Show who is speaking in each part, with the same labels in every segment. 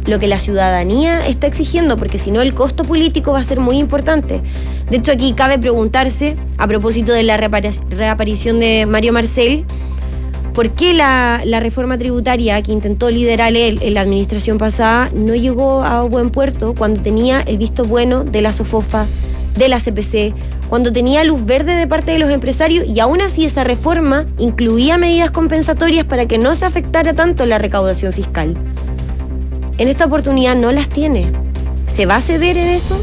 Speaker 1: lo que la ciudadanía está exigiendo, porque si no el costo político va a ser muy importante. De hecho, aquí cabe preguntarse, a propósito de la reaparición de Mario Marcel, ¿por qué la reforma tributaria que intentó liderar él en la administración pasada no llegó a buen puerto cuando tenía el visto bueno de la SOFOFA, de la CPC, cuando tenía luz verde de parte de los empresarios, y aún así esa reforma incluía medidas compensatorias para que no se afectara tanto la recaudación fiscal? En esta oportunidad no las tiene. ¿Se va a ceder en eso?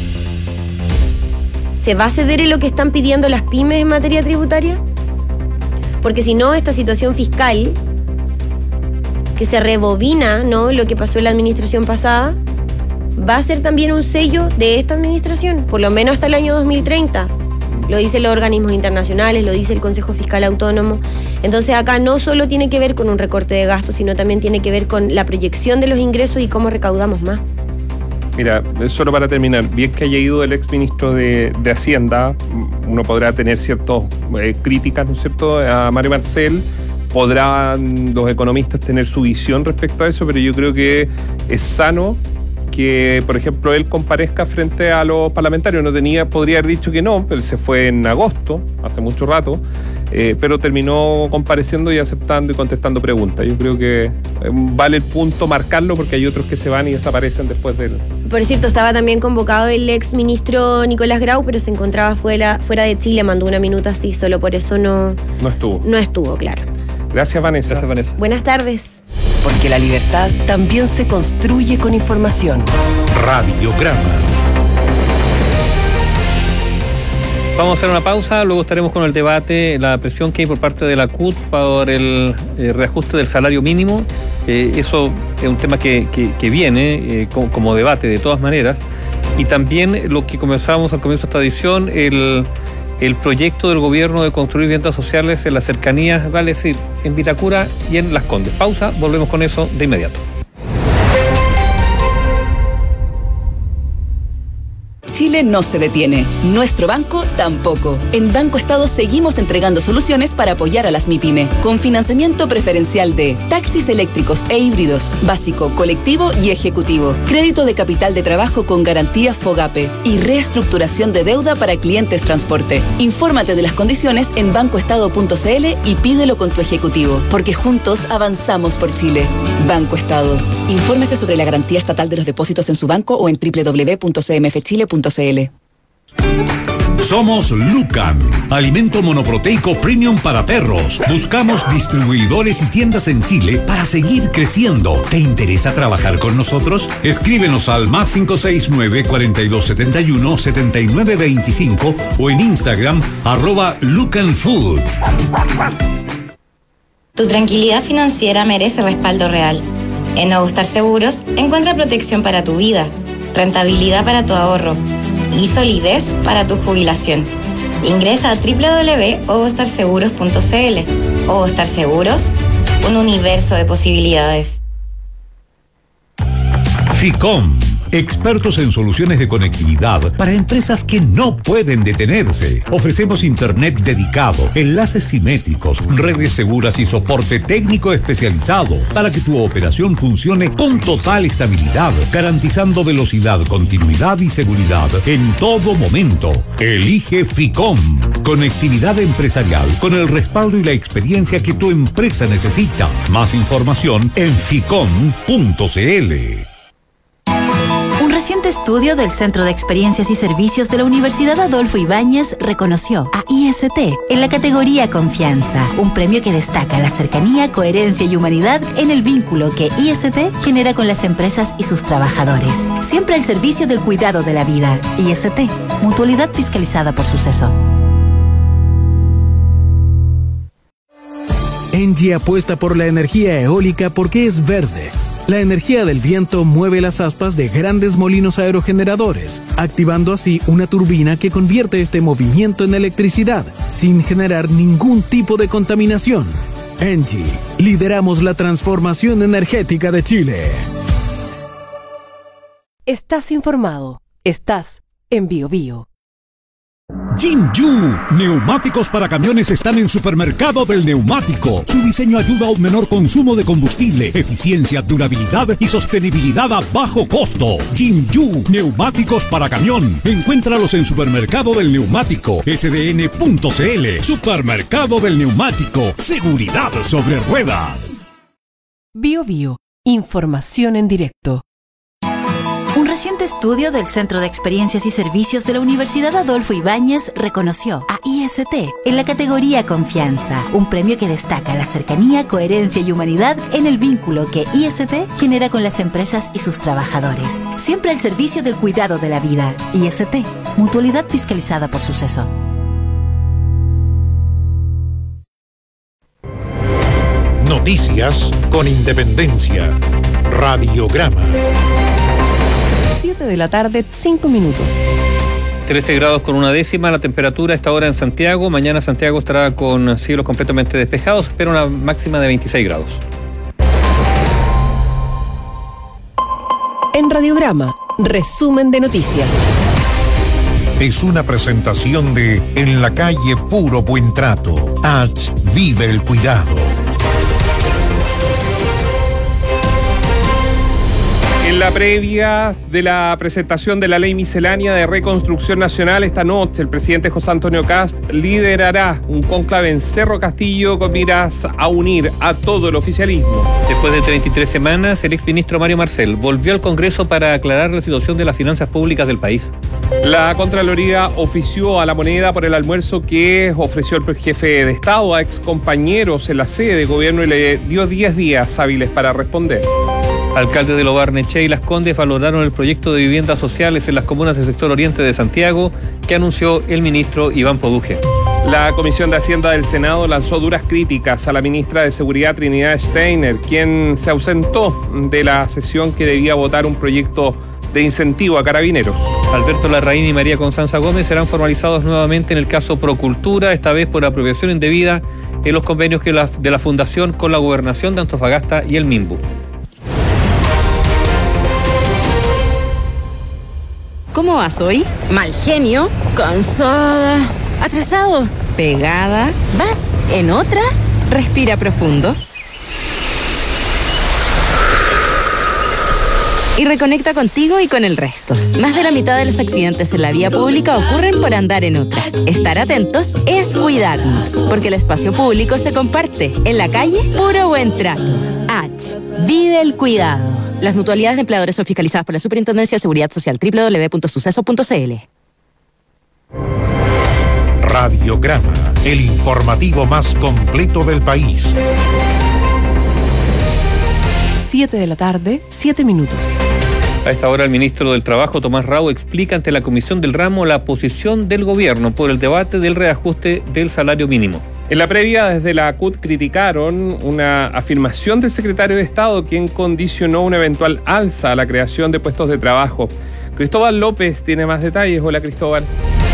Speaker 1: ¿Se va a ceder en lo que están pidiendo las pymes en materia tributaria? Porque si no, esta situación fiscal, que se rebobina, ¿no?, lo que pasó en la administración pasada, va a ser también un sello de esta administración, por lo menos hasta el año 2030. Lo dicen los organismos internacionales, lo dice el Consejo Fiscal Autónomo. Entonces acá no solo tiene que ver con un recorte de gastos, sino también tiene que ver con la proyección de los ingresos y cómo recaudamos más.
Speaker 2: Mira, solo para terminar, bien que haya ido el exministro de Hacienda, uno podrá tener ciertas críticas, ¿no es cierto?, a Mario Marcel. Podrán los economistas tener su visión respecto a eso, pero yo creo que es sano que, por ejemplo, él comparezca frente a los parlamentarios. Podría haber dicho que no, pero él se fue en agosto, hace mucho rato, pero terminó compareciendo y aceptando y contestando preguntas. Yo creo que vale el punto marcarlo, porque hay otros que se van y desaparecen después del...
Speaker 1: Por cierto, estaba también convocado el ex ministro Nicolás Grau, pero se encontraba fuera de Chile, mandó una minuta así, solo por eso no estuvo. No estuvo, claro.
Speaker 2: Gracias, Vanessa.
Speaker 3: Gracias, Vanessa.
Speaker 1: Buenas tardes.
Speaker 4: Porque la libertad también se construye con información.
Speaker 5: Radiograma.
Speaker 3: Vamos a hacer una pausa, luego estaremos con el debate, la presión que hay por parte de la CUT por el reajuste del salario mínimo. Eso es un tema que viene como debate de todas maneras. Y también lo que comenzábamos al comienzo de esta edición, el proyecto del gobierno de construir viviendas sociales en las cercanías, vale decir, en Vitacura y en Las Condes. Pausa, volvemos con eso de inmediato.
Speaker 4: Chile no se detiene. Nuestro banco tampoco. En Banco Estado seguimos entregando soluciones para apoyar a las MIPYME, con financiamiento preferencial de taxis eléctricos e híbridos, básico, colectivo y ejecutivo, crédito de capital de trabajo con garantía FOGAPE y reestructuración de deuda para clientes transporte. Infórmate de las condiciones en bancoestado.cl y pídelo con tu ejecutivo, porque juntos avanzamos por Chile. Banco Estado. Infórmese sobre la garantía estatal de los depósitos en su banco o en www.cmfchile.cl.
Speaker 5: Somos Lucan, alimento monoproteico premium para perros. Buscamos distribuidores y tiendas en Chile para seguir creciendo. ¿Te interesa trabajar con nosotros? Escríbenos al +569 4271 7925 o en Instagram @LucanFood.
Speaker 6: Tu tranquilidad financiera merece respaldo real. En Nuevo Star Seguros encuentra protección para tu vida, rentabilidad para tu ahorro y solidez para tu jubilación. Ingresa a www.ovostarseguros.cl. Ovostar Seguros, un universo de posibilidades.
Speaker 5: FICOM, expertos en soluciones de conectividad para empresas que no pueden detenerse. Ofrecemos internet dedicado, enlaces simétricos, redes seguras y soporte técnico especializado para que tu operación funcione con total estabilidad, garantizando velocidad, continuidad y seguridad en todo momento. Elige FICOM, conectividad empresarial con el respaldo y la experiencia que tu empresa necesita. Más información en ficom.cl.
Speaker 7: Un reciente estudio del Centro de Experiencias y Servicios de la Universidad Adolfo Ibáñez reconoció a IST en la categoría Confianza, un premio que destaca la cercanía, coherencia y humanidad en el vínculo que IST genera con las empresas y sus trabajadores. Siempre al servicio del cuidado de la vida. IST, mutualidad fiscalizada por Suceso.
Speaker 8: Engie apuesta por la energía eólica porque es verde. La energía del viento mueve las aspas de grandes molinos aerogeneradores, activando así una turbina que convierte este movimiento en electricidad, sin generar ningún tipo de contaminación. Engie, lideramos la transformación energética de Chile.
Speaker 4: Estás informado. Estás en BioBio.
Speaker 5: Jinju, neumáticos para camiones están en Supermercado del Neumático. Su diseño ayuda a un menor consumo de combustible, eficiencia, durabilidad y sostenibilidad a bajo costo. Jinju, neumáticos para camión. Encuéntralos en Supermercado del Neumático, sdn.cl. Supermercado del Neumático, seguridad sobre ruedas.
Speaker 9: Bio Bio, información en directo.
Speaker 7: Un reciente estudio del Centro de Experiencias y Servicios de la Universidad Adolfo Ibáñez reconoció a IST en la categoría Confianza, un premio que destaca la cercanía, coherencia y humanidad en el vínculo que IST genera con las empresas y sus trabajadores. Siempre al servicio del cuidado de la vida. IST, mutualidad fiscalizada por Suceso.
Speaker 5: Noticias con independencia. Radiograma.
Speaker 9: 7 de la tarde, 5 minutos.
Speaker 3: 13 grados con una décima la temperatura a esta hora en Santiago. Mañana Santiago estará con cielos completamente despejados, pero una máxima de 26 grados.
Speaker 9: En Radiograma, resumen de noticias.
Speaker 5: Es una presentación de En la calle Puro Buen Trato. H. Vive el cuidado.
Speaker 2: En la previa de la presentación de la Ley Miscelánea de Reconstrucción Nacional esta noche, el presidente José Antonio Kast liderará un cónclave en Cerro Castillo con miras a unir a todo el oficialismo.
Speaker 3: Después de 33 semanas, el exministro Mario Marcel volvió al Congreso para aclarar la situación de las finanzas públicas del país.
Speaker 2: La Contraloría ofició a La Moneda por el almuerzo que ofreció el jefe de Estado a excompañeros en la sede de gobierno y le dio 10 días hábiles para responder.
Speaker 3: Alcaldes de Lobarnechea y Las Condes valoraron el proyecto de viviendas sociales en las comunas del sector oriente de Santiago que anunció el ministro Iván Poduje.
Speaker 2: La Comisión de Hacienda del Senado lanzó duras críticas a la ministra de Seguridad Trinidad Steiner, quien se ausentó de la sesión que debía votar un proyecto de incentivo a carabineros.
Speaker 3: Alberto Larraín y María Constanza Gómez serán formalizados nuevamente en el caso Procultura, esta vez por apropiación indebida en los convenios de la Fundación con la Gobernación de Antofagasta y el MIMBU.
Speaker 10: ¿Cómo vas hoy? Mal genio, cansada, atrasado, pegada. ¿Vas en otra? Respira profundo. Y reconecta contigo y con el resto. Más de la mitad de los accidentes en la vía pública ocurren por andar en otra. Estar atentos es cuidarnos, porque el espacio público se comparte. En la calle, puro buen trato. H. Vive el cuidado. Las mutualidades de empleadores son fiscalizadas por la Superintendencia de Seguridad Social, www.suceso.cl.
Speaker 5: Radiograma, el informativo más completo del país.
Speaker 9: 7 de la tarde, 7 minutos.
Speaker 3: A esta hora el ministro del Trabajo, Tomás Rau, explica ante la Comisión del Ramo la posición del gobierno por el debate del reajuste del salario mínimo.
Speaker 2: En la previa, desde la CUT criticaron una afirmación del secretario de Estado, quien condicionó una eventual alza a la creación de puestos de trabajo. Cristóbal López tiene más detalles. Hola, Cristóbal.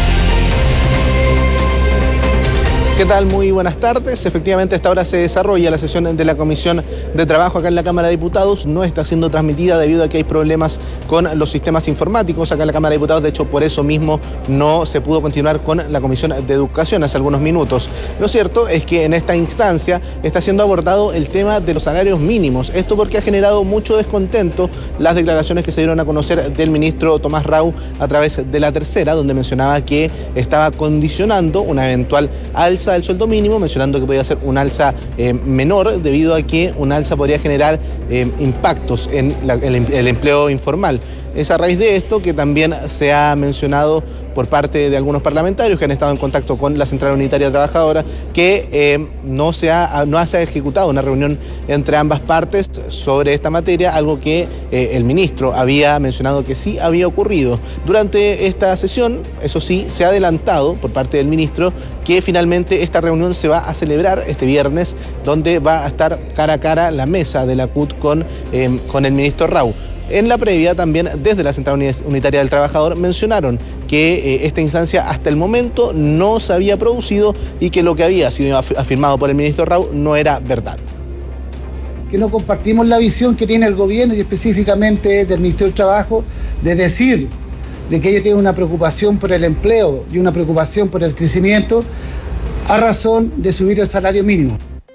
Speaker 11: ¿Qué tal? Muy buenas tardes. Efectivamente, a esta hora se desarrolla la sesión de la Comisión de Trabajo acá en la Cámara de Diputados. No está siendo transmitida debido a que hay problemas con los sistemas informáticos acá en la Cámara de Diputados. De hecho, por eso mismo no se pudo continuar con la Comisión de Educación hace algunos minutos. Lo cierto es que en esta instancia está siendo abordado el tema de los salarios mínimos. Esto porque ha generado mucho descontento las declaraciones que se dieron a conocer del ministro Tomás Rau a través de La Tercera, donde mencionaba que estaba condicionando una eventual alza del sueldo mínimo, mencionando que podía ser un alza menor debido a que un alza podría generar impactos en el empleo informal. Es a raíz de esto que también se ha mencionado por parte de algunos parlamentarios que han estado en contacto con la Central Unitaria Trabajadora que no se ha ejecutado una reunión entre ambas partes sobre esta materia, algo que el ministro había mencionado que sí había ocurrido. Durante esta sesión, eso sí, se ha adelantado por parte del ministro que finalmente esta reunión se va a celebrar este viernes, donde va a estar cara a cara la mesa de la CUT con el ministro Rau. En la previa también desde la Central Unitaria del Trabajador mencionaron que esta instancia hasta el momento no se había producido y que lo que había sido afirmado por el ministro Rau no era verdad.
Speaker 12: Que no compartimos la visión que tiene el gobierno y específicamente del Ministerio del Trabajo de decir de que ellos tienen una preocupación por el empleo y una preocupación por el crecimiento a razón de subir el salario mínimo.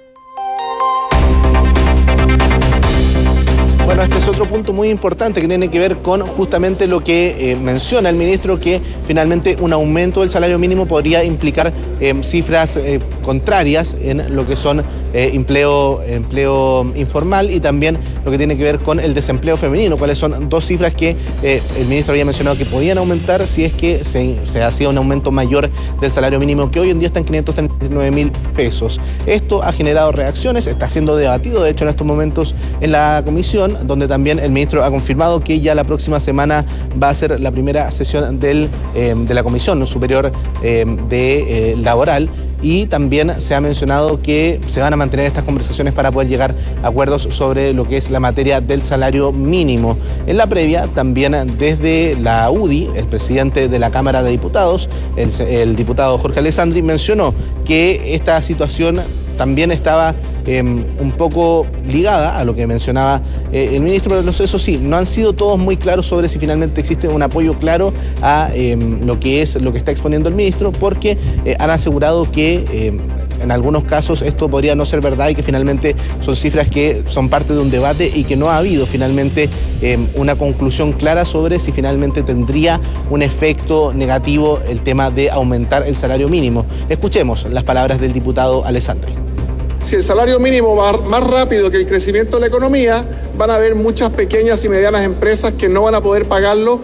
Speaker 11: Bueno, este es otro punto muy importante que tiene que ver con justamente lo que menciona el ministro, que finalmente un aumento del salario mínimo podría implicar cifras contrarias en lo que son empleo informal y también lo que tiene que ver con el desempleo femenino, cuáles son dos cifras que el ministro había mencionado que podían aumentar si es que se hacía un aumento mayor del salario mínimo, que hoy en día está en 539.000 pesos. Esto ha generado reacciones, está siendo debatido de hecho en estos momentos en la comisión, donde también el ministro ha confirmado que ya la próxima semana va a ser la primera sesión de la Comisión Superior Laboral, y también se ha mencionado que se van a mantener estas conversaciones para poder llegar a acuerdos sobre lo que es la materia del salario mínimo. En la previa, también desde la UDI, el presidente de la Cámara de Diputados, el diputado Jorge Alessandri, mencionó que esta situación también estaba un poco ligada a lo que mencionaba el ministro, pero eso sí, no han sido todos muy claros sobre si finalmente existe un apoyo claro a lo que está exponiendo el ministro, porque han asegurado que en algunos casos esto podría no ser verdad y que finalmente son cifras que son parte de un debate y que no ha habido finalmente una conclusión clara sobre si finalmente tendría un efecto negativo el tema de aumentar el salario mínimo. Escuchemos las palabras del diputado Alessandri.
Speaker 13: Si el salario mínimo va más rápido que el crecimiento de la economía, van a haber muchas pequeñas y medianas empresas que no van a poder pagarlo.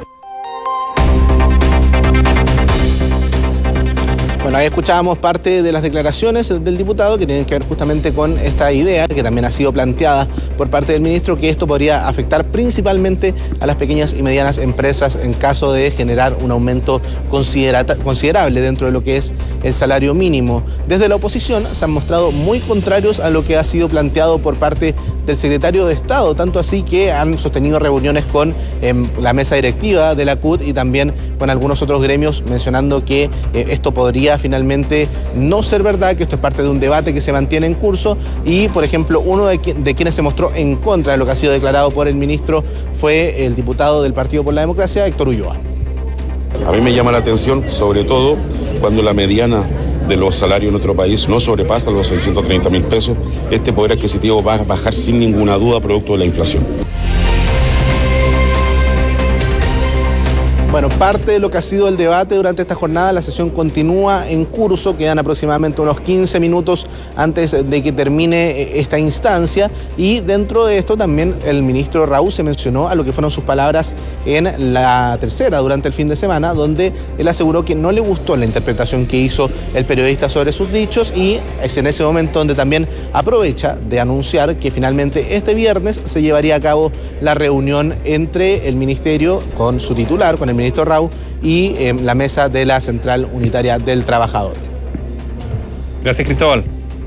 Speaker 11: Bueno, ahí escuchábamos parte de las declaraciones del diputado que tienen que ver justamente con esta idea que también ha sido planteada por parte del ministro, que esto podría afectar principalmente a las pequeñas y medianas empresas en caso de generar un aumento considerable dentro de lo que es el salario mínimo. Desde la oposición se han mostrado muy contrarios a lo que ha sido planteado por parte del secretario de Estado, tanto así que han sostenido reuniones con la mesa directiva de la CUT y también con algunos otros gremios, mencionando que esto podría finalmente no ser verdad, que esto es parte de un debate que se mantiene en curso. Y, por ejemplo, uno de quienes se mostró en contra de lo que ha sido declarado por el ministro fue el diputado del Partido por la Democracia, Héctor Ulloa.
Speaker 14: A mí me llama la atención, sobre todo, cuando la mediana de los salarios en nuestro país no sobrepasa los 630.000 pesos, este poder adquisitivo va a bajar sin ninguna duda producto de la inflación.
Speaker 11: Bueno, parte de lo que ha sido el debate durante esta jornada, la sesión continúa en curso, quedan aproximadamente unos 15 minutos antes de que termine esta instancia, y dentro de esto también el ministro Raúl se mencionó a lo que fueron sus palabras en la tercera durante el fin de semana, donde él aseguró que no le gustó la interpretación que hizo el periodista sobre sus dichos, y es en ese momento donde también aprovecha de anunciar que finalmente este viernes se llevaría a cabo la reunión entre el ministerio con su titular, con el ministro Rau, y la mesa de la Central Unitaria del Trabajador.
Speaker 3: Gracias, Cristóbal.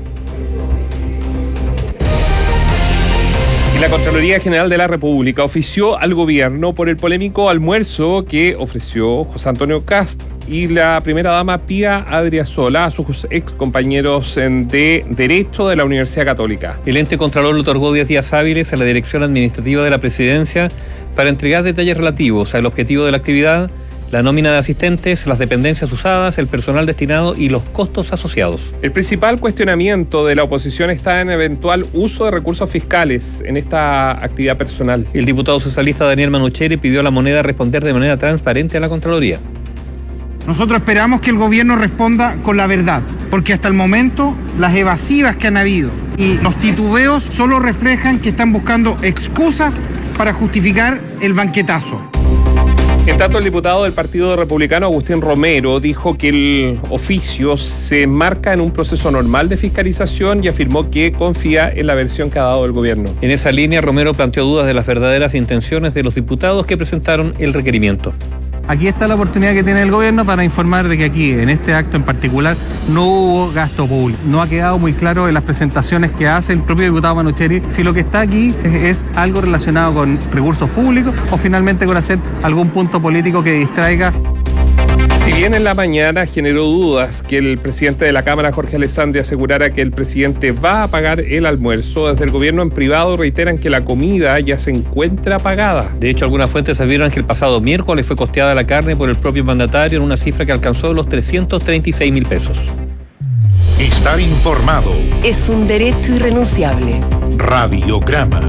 Speaker 2: Y la Contraloría General de la República ofició al gobierno por el polémico almuerzo que ofreció José Antonio Kast y la primera dama Pía Adriasola a sus ex compañeros de Derecho de la Universidad Católica.
Speaker 3: El ente Contralor le otorgó 10 días hábiles a la Dirección Administrativa de la Presidencia para entregar detalles relativos al objetivo de la actividad, la nómina de asistentes, las dependencias usadas, el personal destinado y los costos asociados.
Speaker 2: El principal cuestionamiento de la oposición está en eventual uso de recursos fiscales en esta actividad personal.
Speaker 3: El diputado socialista Daniel Manucheri pidió a La Moneda responder de manera transparente a la Contraloría.
Speaker 15: Nosotros esperamos que el gobierno responda con la verdad, porque hasta el momento las evasivas que han habido y los titubeos solo reflejan que están buscando excusas para justificar el banquetazo.
Speaker 2: En tanto, el diputado del Partido Republicano, Agustín Romero, dijo que el oficio se enmarca en un proceso normal de fiscalización y afirmó que confía en la versión que ha dado el gobierno.
Speaker 3: En esa línea, Romero planteó dudas de las verdaderas intenciones de los diputados que presentaron el requerimiento.
Speaker 16: Aquí está la oportunidad que tiene el gobierno para informar de que aquí, en este acto en particular, no hubo gasto público. No ha quedado muy claro en las presentaciones que hace el propio diputado Manucheri si lo que está aquí es algo relacionado con recursos públicos o finalmente con hacer algún punto político que distraiga.
Speaker 2: Si bien en la mañana generó dudas que el presidente de la Cámara, Jorge Alessandri, asegurara que el presidente va a pagar el almuerzo, desde el gobierno en privado reiteran que la comida ya se encuentra pagada.
Speaker 3: De hecho, algunas fuentes afirman que el pasado miércoles fue costeada la carne por el propio mandatario en una cifra que alcanzó los 336.000 pesos.
Speaker 5: Estar informado
Speaker 9: Es un derecho irrenunciable.
Speaker 5: Radiograma.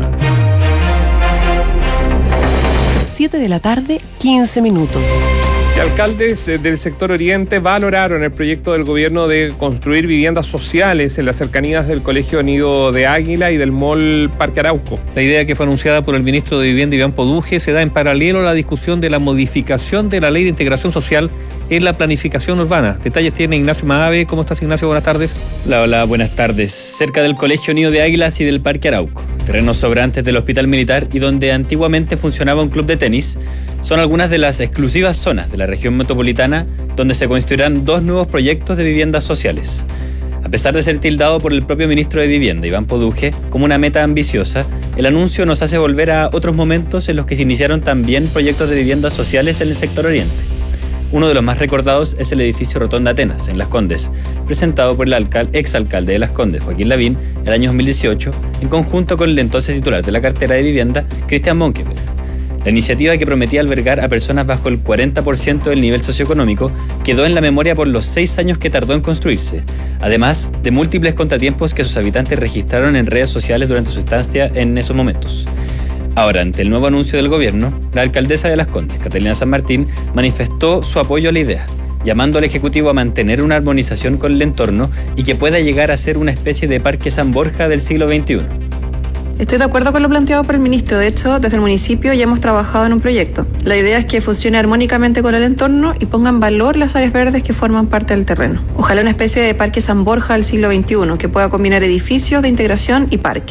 Speaker 9: 7 de la tarde, 15 minutos.
Speaker 2: Y alcaldes del sector oriente valoraron el proyecto del gobierno de construir viviendas sociales en las cercanías del Colegio Nido de Águila y del Mall Parque Arauco.
Speaker 3: La idea, que fue anunciada por el ministro de Vivienda, Iván Poduje, se da en paralelo a la discusión de la modificación de la Ley de Integración Social en la planificación urbana. Detalles tiene Ignacio Mahave. ¿Cómo estás, Ignacio? Buenas tardes.
Speaker 17: Hola, buenas tardes. Cerca del Colegio Nido de Águilas y del Parque Arauco, terrenos sobrantes del Hospital Militar y donde antiguamente funcionaba un club de tenis, son algunas de las exclusivas zonas de la región metropolitana donde se construirán 2 nuevos proyectos de viviendas sociales. A pesar de ser tildado por el propio ministro de Vivienda, Iván Poduje, como una meta ambiciosa, el anuncio nos hace volver a otros momentos en los que se iniciaron también proyectos de viviendas sociales en el sector oriente. Uno de los más recordados es el edificio Rotonda Atenas, en Las Condes, presentado por el exalcalde de Las Condes, Joaquín Lavín, el año 2018, en conjunto con el entonces titular de la cartera de vivienda, Cristian Monkeberg. La iniciativa, que prometía albergar a personas bajo el 40% del nivel socioeconómico, quedó en la memoria por los 6 años que tardó en construirse, además de múltiples contratiempos que sus habitantes registraron en redes sociales durante su estancia en esos momentos. Ahora, ante el nuevo anuncio del gobierno, la alcaldesa de Las Condes, Catalina San Martín, manifestó su apoyo a la idea, llamando al Ejecutivo a mantener una armonización con el entorno y que pueda llegar a ser una especie de Parque San Borja del siglo XXI.
Speaker 18: Estoy de acuerdo con lo planteado por el ministro. De hecho, desde el municipio ya hemos trabajado en un proyecto. La idea es que funcione armónicamente con el entorno y ponga en valor las áreas verdes que forman parte del terreno. Ojalá una especie de Parque San Borja del siglo XXI, que pueda combinar edificios de integración y parque.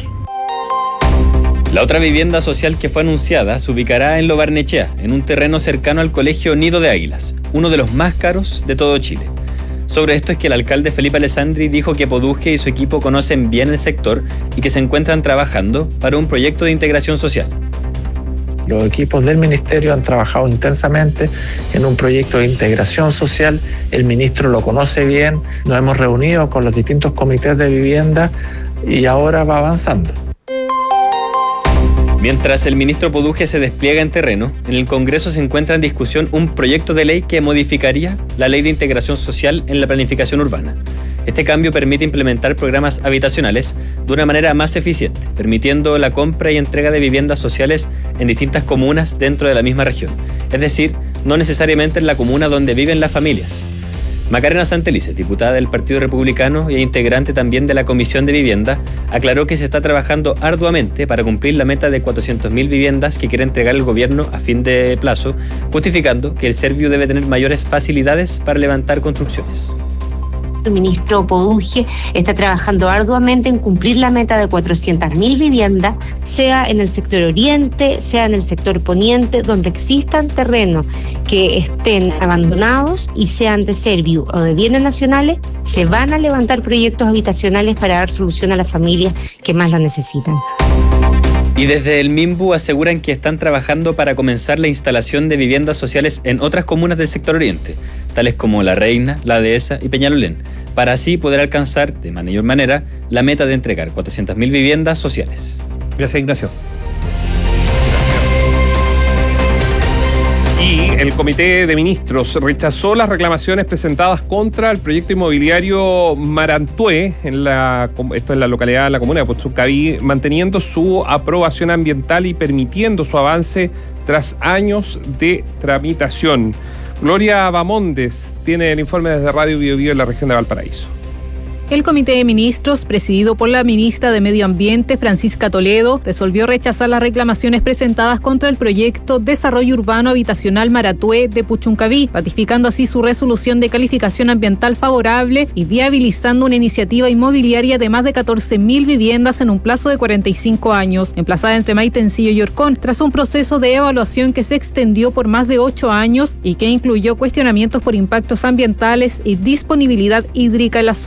Speaker 17: La otra vivienda social que fue anunciada se ubicará en Lo Barnechea, en un terreno cercano al Colegio Nido de Águilas, uno de los más caros de todo Chile. Sobre esto es que el alcalde Felipe Alessandri dijo que Poduje y su equipo conocen bien el sector y que se encuentran trabajando para un proyecto de integración social.
Speaker 19: Los equipos del ministerio han trabajado intensamente en un proyecto de integración social. El ministro lo conoce bien, nos hemos reunido con los distintos comités de vivienda y ahora va avanzando.
Speaker 17: Mientras el ministro Poduje se despliega en terreno, en el Congreso se encuentra en discusión un proyecto de ley que modificaría la Ley de Integración Social en la planificación urbana. Este cambio permite implementar programas habitacionales de una manera más eficiente, permitiendo la compra y entrega de viviendas sociales en distintas comunas dentro de la misma región, es decir, no necesariamente en la comuna donde viven las familias. Macarena Santelices, diputada del Partido Republicano e integrante también de la Comisión de Vivienda, aclaró que se está trabajando arduamente para cumplir la meta de 400.000 viviendas que quiere entregar el gobierno a fin de plazo, justificando que el Serviu debe tener mayores facilidades para levantar construcciones.
Speaker 20: El ministro Poduje está trabajando arduamente en cumplir la meta de 400.000 viviendas, sea en el sector oriente, sea en el sector poniente, donde existan terrenos que estén abandonados y sean de Serviu o de bienes nacionales, se van a levantar proyectos habitacionales para dar solución a las familias que más lo necesitan.
Speaker 17: Y desde el MIMBU aseguran que están trabajando para comenzar la instalación de viviendas sociales en otras comunas del sector oriente, tales como La Reina, La Dehesa y Peñalolén, para así poder alcanzar de mayor manera la meta de entregar 400.000 viviendas sociales.
Speaker 3: Gracias, Ignacio.
Speaker 2: Y el Comité de Ministros rechazó las reclamaciones presentadas contra el proyecto inmobiliario Marantué, esto en la localidad, en la comuna de Puchuncaví, manteniendo su aprobación ambiental y permitiendo su avance tras años de tramitación. Gloria Bamondes tiene el informe desde Radio Bio Bio en la región de Valparaíso.
Speaker 21: El Comité de Ministros, presidido por la ministra de Medio Ambiente, Francisca Toledo, resolvió rechazar las reclamaciones presentadas contra el proyecto Desarrollo Urbano Habitacional Marantué de Puchuncaví, ratificando así su resolución de calificación ambiental favorable y viabilizando una iniciativa inmobiliaria de más de 14.000 viviendas en un plazo de 45 años, emplazada entre Maitencillo y Orcón, tras un proceso de evaluación que se extendió por más de 8 años y que incluyó cuestionamientos por impactos ambientales y disponibilidad hídrica en la zona.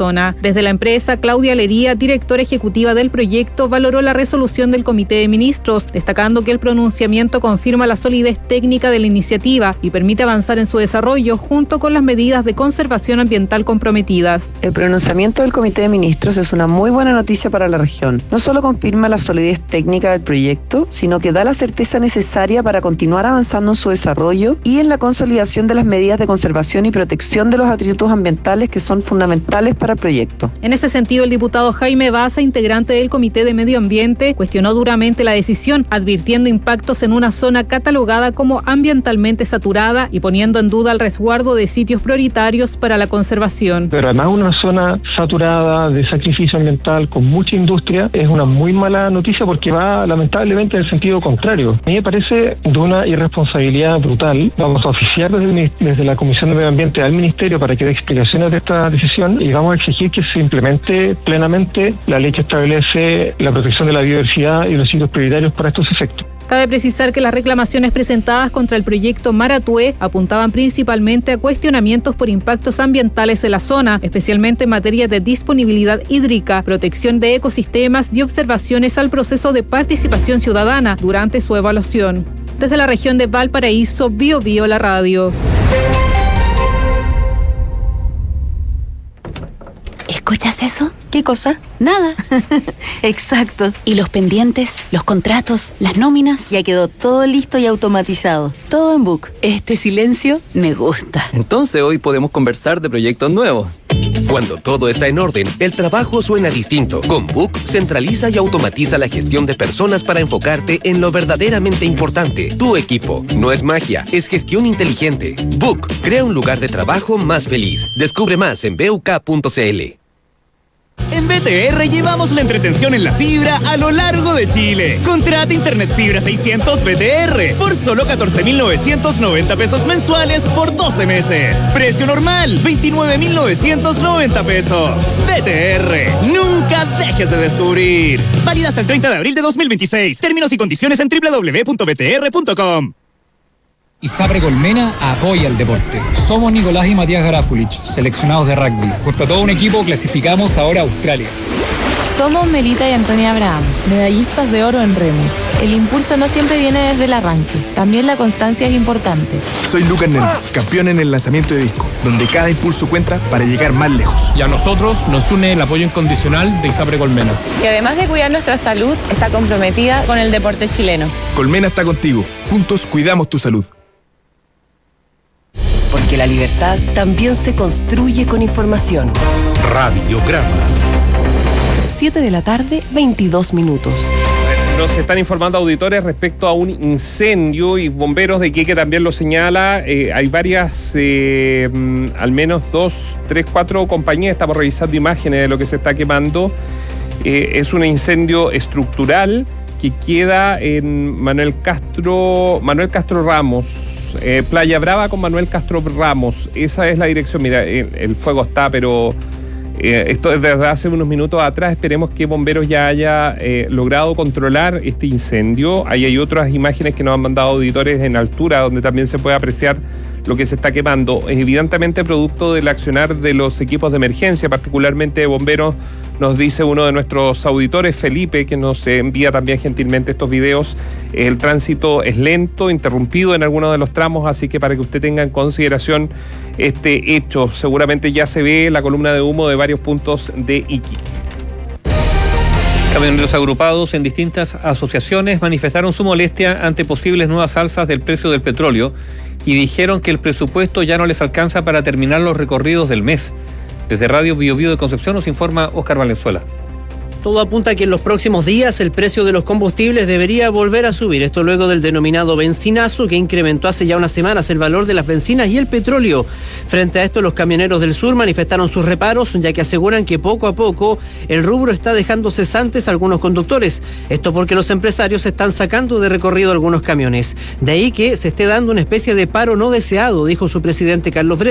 Speaker 21: Desde la empresa, Claudia Lería, directora ejecutiva del proyecto, valoró la resolución del Comité de Ministros, destacando que el pronunciamiento confirma la solidez técnica de la iniciativa y permite avanzar en su desarrollo junto con las medidas de conservación ambiental comprometidas.
Speaker 1: El pronunciamiento del Comité de Ministros es una muy buena noticia para la región. No solo confirma la solidez técnica del proyecto, sino que da la certeza necesaria para continuar avanzando en su desarrollo y en la consolidación de las medidas de conservación y protección de los atributos ambientales que son fundamentales para el proyecto.
Speaker 21: En ese sentido, el diputado Jaime Baza, integrante del Comité de Medio Ambiente, cuestionó duramente la decisión, advirtiendo impactos en una zona catalogada como ambientalmente saturada y poniendo en duda el resguardo de sitios prioritarios para la conservación.
Speaker 22: Pero además una zona saturada de sacrificio ambiental con mucha industria es una muy mala noticia porque va lamentablemente en el sentido contrario. A mí me parece de una irresponsabilidad brutal. Vamos a oficiar desde la Comisión de Medio Ambiente al Ministerio para que dé explicaciones de esta decisión y vamos a exigir que se implemente plenamente la ley que establece la protección de la biodiversidad y los sitios prioritarios para estos efectos.
Speaker 21: Cabe precisar que las reclamaciones presentadas contra el proyecto Maratue apuntaban principalmente a cuestionamientos por impactos ambientales en la zona, especialmente en materia de disponibilidad hídrica, protección de ecosistemas y observaciones al proceso de participación ciudadana durante su evaluación. Desde la región de Valparaíso, BioBio la radio.
Speaker 7: ¿Escuchas eso? ¿Qué cosa? Nada. Exacto. ¿Y los pendientes, los contratos, las nóminas? Ya quedó todo listo y automatizado. Todo en Book. Este silencio me gusta.
Speaker 23: Entonces hoy podemos conversar de proyectos nuevos.
Speaker 24: Cuando todo está en orden, el trabajo suena distinto. Con Book, centraliza y automatiza la gestión de personas para enfocarte en lo verdaderamente importante. Tu equipo. No es magia, es gestión inteligente. Book, crea un lugar de trabajo más feliz. Descubre más en buk.cl.
Speaker 25: En BTR llevamos la entretención en la fibra a lo largo de Chile. Contrata Internet Fibra 600 BTR por solo 14.990 pesos mensuales por 12 meses. Precio normal, 29.990 pesos. BTR, nunca dejes de descubrir. Válida hasta el 30 de abril de 2026. Términos y condiciones en www.btr.com.
Speaker 26: ISAPRE Colmena apoya el deporte. Somos Nicolás y Matías Garafulich, seleccionados de rugby. Junto a todo un equipo clasificamos ahora a Australia.
Speaker 27: Somos Melita y Antonia Abraham, medallistas de oro en remo. El impulso no siempre viene desde el arranque, también la constancia es importante.
Speaker 28: Soy Lucas Nen, campeón en el lanzamiento de disco, donde cada impulso cuenta para llegar más lejos.
Speaker 26: Y a nosotros nos une el apoyo incondicional de ISAPRE Colmena,
Speaker 27: que además de cuidar nuestra salud, está comprometida con el deporte chileno.
Speaker 28: Colmena está contigo, juntos cuidamos tu salud.
Speaker 9: Porque la libertad también se construye con información.
Speaker 5: Radiograma.
Speaker 9: 7 de la tarde, 22 minutos.
Speaker 2: Nos están informando auditores respecto a un incendio y Bomberos de Iquique también lo señala. Hay varias, al menos 2, 3, 4 compañías. Estamos revisando imágenes de lo que se está quemando. Es un incendio estructural que queda en Manuel Castro Ramos. Playa Brava con Manuel Castro Ramos. Esa es la dirección. Mira, el fuego está, pero esto es desde hace unos minutos atrás. Esperemos que Bomberos ya haya logrado controlar este incendio. Ahí hay otras imágenes que nos han mandado auditores en altura, donde también se puede apreciar lo que se está quemando. Es evidentemente producto del accionar de los equipos de emergencia, particularmente de Bomberos, nos dice uno de nuestros auditores, Felipe, que nos envía también gentilmente estos videos. El tránsito es lento, interrumpido en algunos de los tramos, así que para que usted tenga en consideración este hecho, seguramente ya se ve la columna de humo de varios puntos de Iquique.
Speaker 3: Camioneros agrupados en distintas asociaciones manifestaron su molestia ante posibles nuevas alzas del precio del petróleo y dijeron que el presupuesto ya no les alcanza para terminar los recorridos del mes. Desde Radio BioBio de Concepción nos informa Óscar Valenzuela.
Speaker 29: Todo apunta a que en los próximos días el precio de los combustibles debería volver a subir. Esto luego del denominado benzinazo que incrementó hace ya unas semanas el valor de las bencinas y el petróleo. Frente a esto, los camioneros del sur manifestaron sus reparos, ya que aseguran que poco a poco el rubro está dejando cesantes a algunos conductores. Esto porque los empresarios están sacando de recorrido algunos camiones. De ahí que se esté dando una especie de paro no deseado, dijo su presidente Carlos Bretti.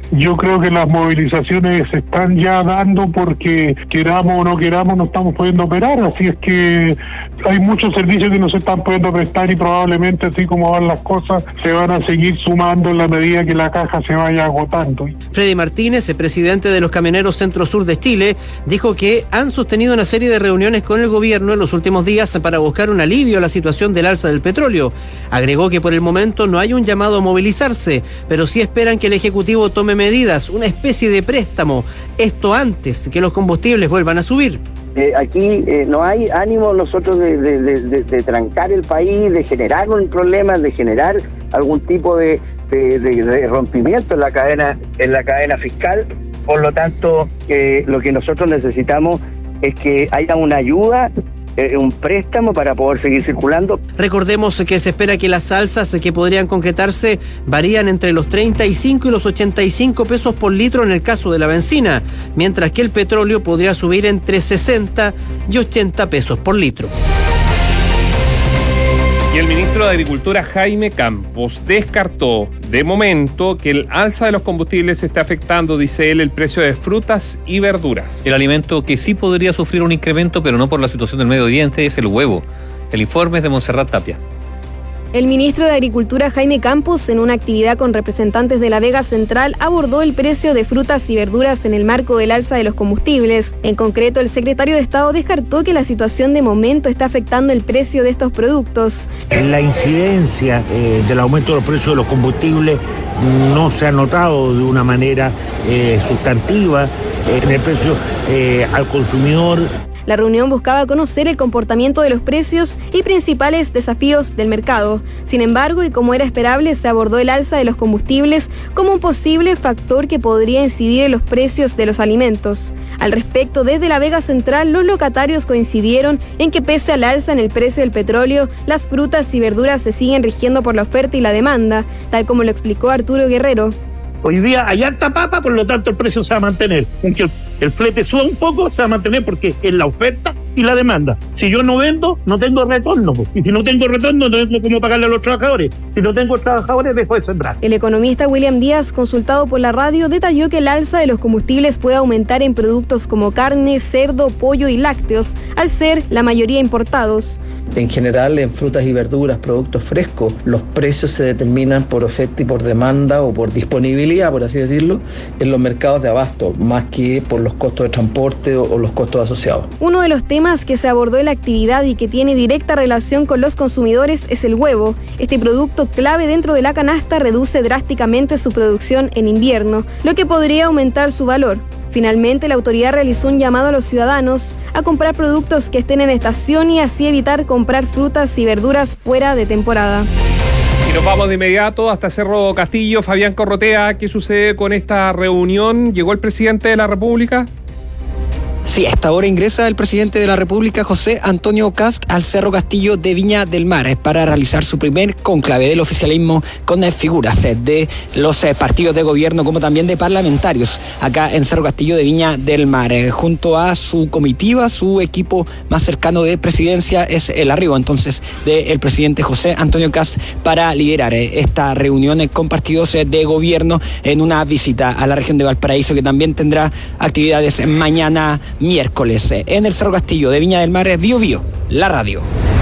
Speaker 4: Yo creo que las movilizaciones se están ya dando porque queramos o no queramos no estamos pudiendo operar, así es que hay muchos servicios que no se están pudiendo prestar y probablemente así como van las cosas se van a seguir sumando en la medida que la caja se vaya agotando.
Speaker 29: Freddy Martínez, el presidente de los camioneros Centro-Sur de Chile, dijo que han sostenido una serie de reuniones con el gobierno en los últimos días para buscar un alivio a la situación del alza del petróleo. Agregó que por el momento no hay un llamado a movilizarse, pero sí esperan que el Ejecutivo tome medidas, una especie de préstamo, esto antes que los combustibles vuelvan a subir.
Speaker 6: Aquí no hay ánimo nosotros de trancar el país, de generar un problema, de generar algún tipo de rompimiento en la cadena fiscal. Por lo tanto, lo que nosotros necesitamos es que haya una ayuda, un préstamo para poder seguir circulando.
Speaker 29: Recordemos que se espera que las alzas que podrían concretarse varían entre los 35 y los 85 pesos por litro en el caso de la benzina, mientras que el petróleo podría subir entre 60 y 80 pesos por litro.
Speaker 2: Y el ministro de Agricultura, Jaime Campos, descartó de momento que el alza de los combustibles esté afectando, dice él, el precio de frutas y verduras.
Speaker 3: El alimento que sí podría sufrir un incremento, pero no por la situación del Medio Oriente, es el huevo. El informe es de Montserrat Tapia.
Speaker 8: El ministro de Agricultura, Jaime Campos, en una actividad con representantes de la Vega Central, abordó el precio de frutas y verduras en el marco del alza de los combustibles. En concreto, el secretario de Estado descartó que la situación de momento está afectando el precio de estos productos.
Speaker 10: La incidencia del aumento de los precios de los combustibles no se ha notado de una manera sustantiva en el precio al consumidor.
Speaker 8: La reunión buscaba conocer el comportamiento de los precios y principales desafíos del mercado. Sin embargo, y como era esperable, se abordó el alza de los combustibles como un posible factor que podría incidir en los precios de los alimentos. Al respecto, desde la Vega Central, los locatarios coincidieron en que pese al alza en el precio del petróleo, las frutas y verduras se siguen rigiendo por la oferta y la demanda, tal como lo explicó Arturo Guerrero.
Speaker 10: Hoy día hay harta papa, por lo tanto el precio se va a mantener. Aunque el flete suba un poco, se va a mantener porque es la oferta y la demanda. Si yo no vendo, no tengo retorno. Y si no tengo retorno, no tengo cómo pagarle a los trabajadores. Si no tengo trabajadores, dejo de sembrar.
Speaker 8: El economista William Díaz, consultado por la radio, detalló que el alza de los combustibles puede aumentar en productos como carne, cerdo, pollo y lácteos, al ser la mayoría importados.
Speaker 11: En general, en frutas y verduras, productos frescos, los precios se determinan por oferta y por demanda o por disponibilidad, por así decirlo, en los mercados de abasto, más que por los costos de transporte o los costos asociados.
Speaker 8: Uno de los temas que se abordó en la actividad y que tiene directa relación con los consumidores es el huevo. Este producto clave dentro de la canasta reduce drásticamente su producción en invierno, lo que podría aumentar su valor. Finalmente, la autoridad realizó un llamado a los ciudadanos a comprar productos que estén en estación y así evitar comprar frutas y verduras fuera de temporada.
Speaker 2: Y nos vamos de inmediato hasta Cerro Castillo. Fabián Corrotea, ¿qué sucede con esta reunión? ¿Llegó el presidente de la República?
Speaker 12: Sí, a esta hora ingresa el presidente de la República, José Antonio Kast, al Cerro Castillo de Viña del Mar para realizar su primer cónclave del oficialismo con figuras de los partidos de gobierno como también de parlamentarios acá en Cerro Castillo de Viña del Mar. Junto a su comitiva, su equipo más cercano de presidencia es el arribo entonces del presidente José Antonio Kast para liderar esta reunión con partidos de gobierno en una visita a la región de Valparaíso, que también tendrá actividades mañana miércoles en el Cerro Castillo de Viña del Mar. Bio Bio, la radio.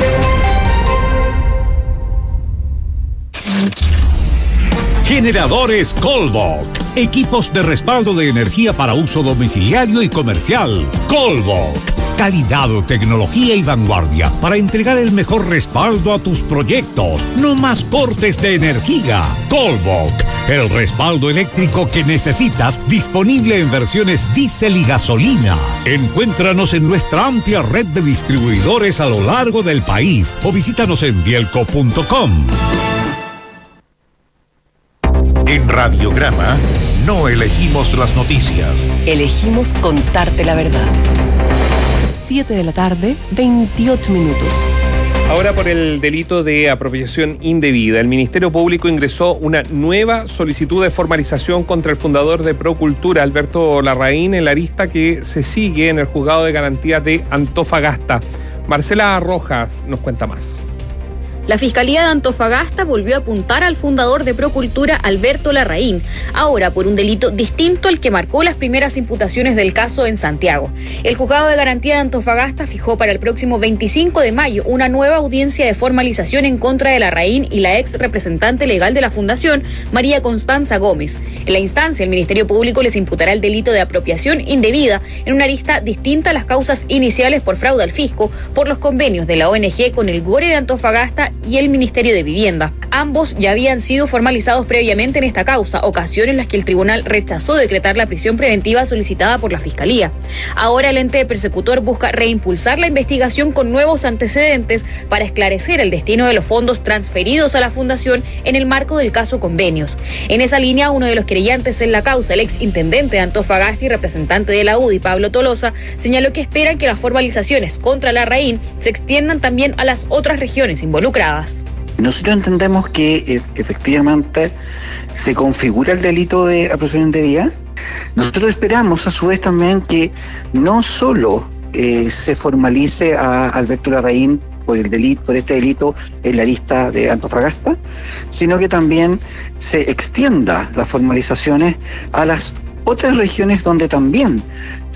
Speaker 5: Generadores Colbok. Equipos de respaldo de energía para uso domiciliario y comercial. Colbok. Calidad, tecnología y vanguardia para entregar el mejor respaldo a tus proyectos. No más cortes de energía. Colbok. El respaldo eléctrico que necesitas, disponible en versiones diésel y gasolina. Encuéntranos en nuestra amplia red de distribuidores a lo largo del país o visítanos en bielco.com. En Radiograma no elegimos las noticias.
Speaker 9: Elegimos contarte la verdad. 7 de la tarde, 28 minutos.
Speaker 2: Ahora, por el delito de apropiación indebida, el Ministerio Público ingresó una nueva solicitud de formalización contra el fundador de Procultura, Alberto Larraín, en la arista que se sigue en el Juzgado de Garantías de Antofagasta. Marcela Rojas nos cuenta más.
Speaker 1: La Fiscalía de Antofagasta volvió a apuntar al fundador de Procultura, Alberto Larraín, ahora por un delito distinto al que marcó las primeras imputaciones del caso en Santiago. El Juzgado de Garantía de Antofagasta fijó para el próximo 25 de mayo una nueva audiencia de formalización en contra de Larraín y la ex representante legal de la Fundación, María Constanza Gómez. En la instancia, el Ministerio Público les imputará el delito de apropiación indebida en una lista distinta a las causas iniciales por fraude al fisco por los convenios de la ONG con el GORE de Antofagasta y el Ministerio de Vivienda. Ambos ya habían sido formalizados previamente en esta causa, ocasión en las que el tribunal rechazó decretar la prisión preventiva solicitada por la Fiscalía. Ahora el ente persecutor busca reimpulsar la investigación con nuevos antecedentes para esclarecer el destino de los fondos transferidos a la Fundación en el marco del caso Convenios. En esa línea, uno de los querellantes en la causa, el ex intendente de Antofagasta y representante de la UDI, Pablo Tolosa, señaló que esperan que las formalizaciones contra Larraín se extiendan también a las otras regiones involucradas.
Speaker 13: Nosotros entendemos que efectivamente se configura el delito de apropiación indebida. Nosotros esperamos a su vez también que no solo se formalice a Alberto Larraín por este delito en la lista de Antofagasta, sino que también se extienda las formalizaciones a las otras regiones donde también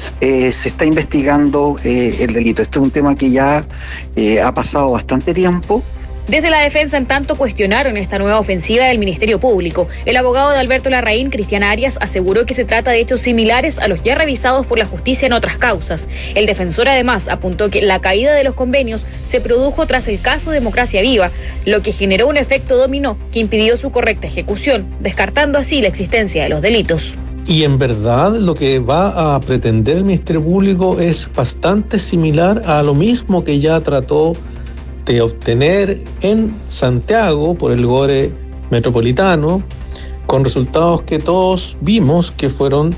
Speaker 13: se está investigando el delito. Este es un tema que ya ha pasado bastante tiempo.
Speaker 1: Desde la defensa, en tanto, cuestionaron esta nueva ofensiva del Ministerio Público. El abogado de Alberto Larraín, Cristian Arias, aseguró que se trata de hechos similares a los ya revisados por la justicia en otras causas. El defensor además apuntó que la caída de los convenios se produjo tras el caso Democracia Viva, lo que generó un efecto dominó que impidió su correcta ejecución, descartando así la existencia de los delitos.
Speaker 14: Y en verdad lo que va a pretender el Ministerio Público es bastante similar a lo mismo que ya trató de obtener en Santiago por el GORE metropolitano, con resultados que todos vimos que fueron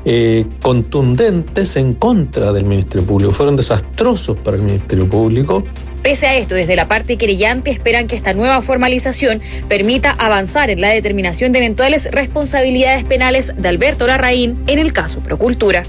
Speaker 14: contundentes en contra del Ministerio Público, fueron desastrosos para el Ministerio Público.
Speaker 1: Pese a esto, desde la parte querellante esperan que esta nueva formalización permita avanzar en la determinación de eventuales responsabilidades penales de Alberto Larraín en el caso Procultura.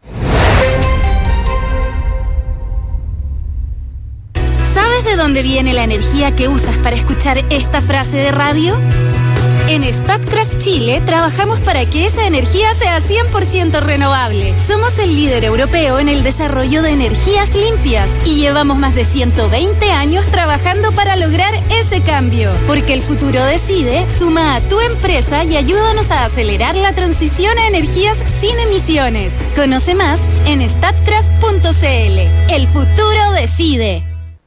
Speaker 7: ¿De dónde viene la energía que usas para escuchar esta frase de radio? En Statkraft Chile trabajamos para que esa energía sea 100% renovable. Somos el líder europeo en el desarrollo de energías limpias y llevamos más de 120 años trabajando para lograr ese cambio. Porque el futuro decide, suma a tu empresa y ayúdanos a acelerar la transición a energías sin emisiones. Conoce más en statkraft.cl. El futuro decide.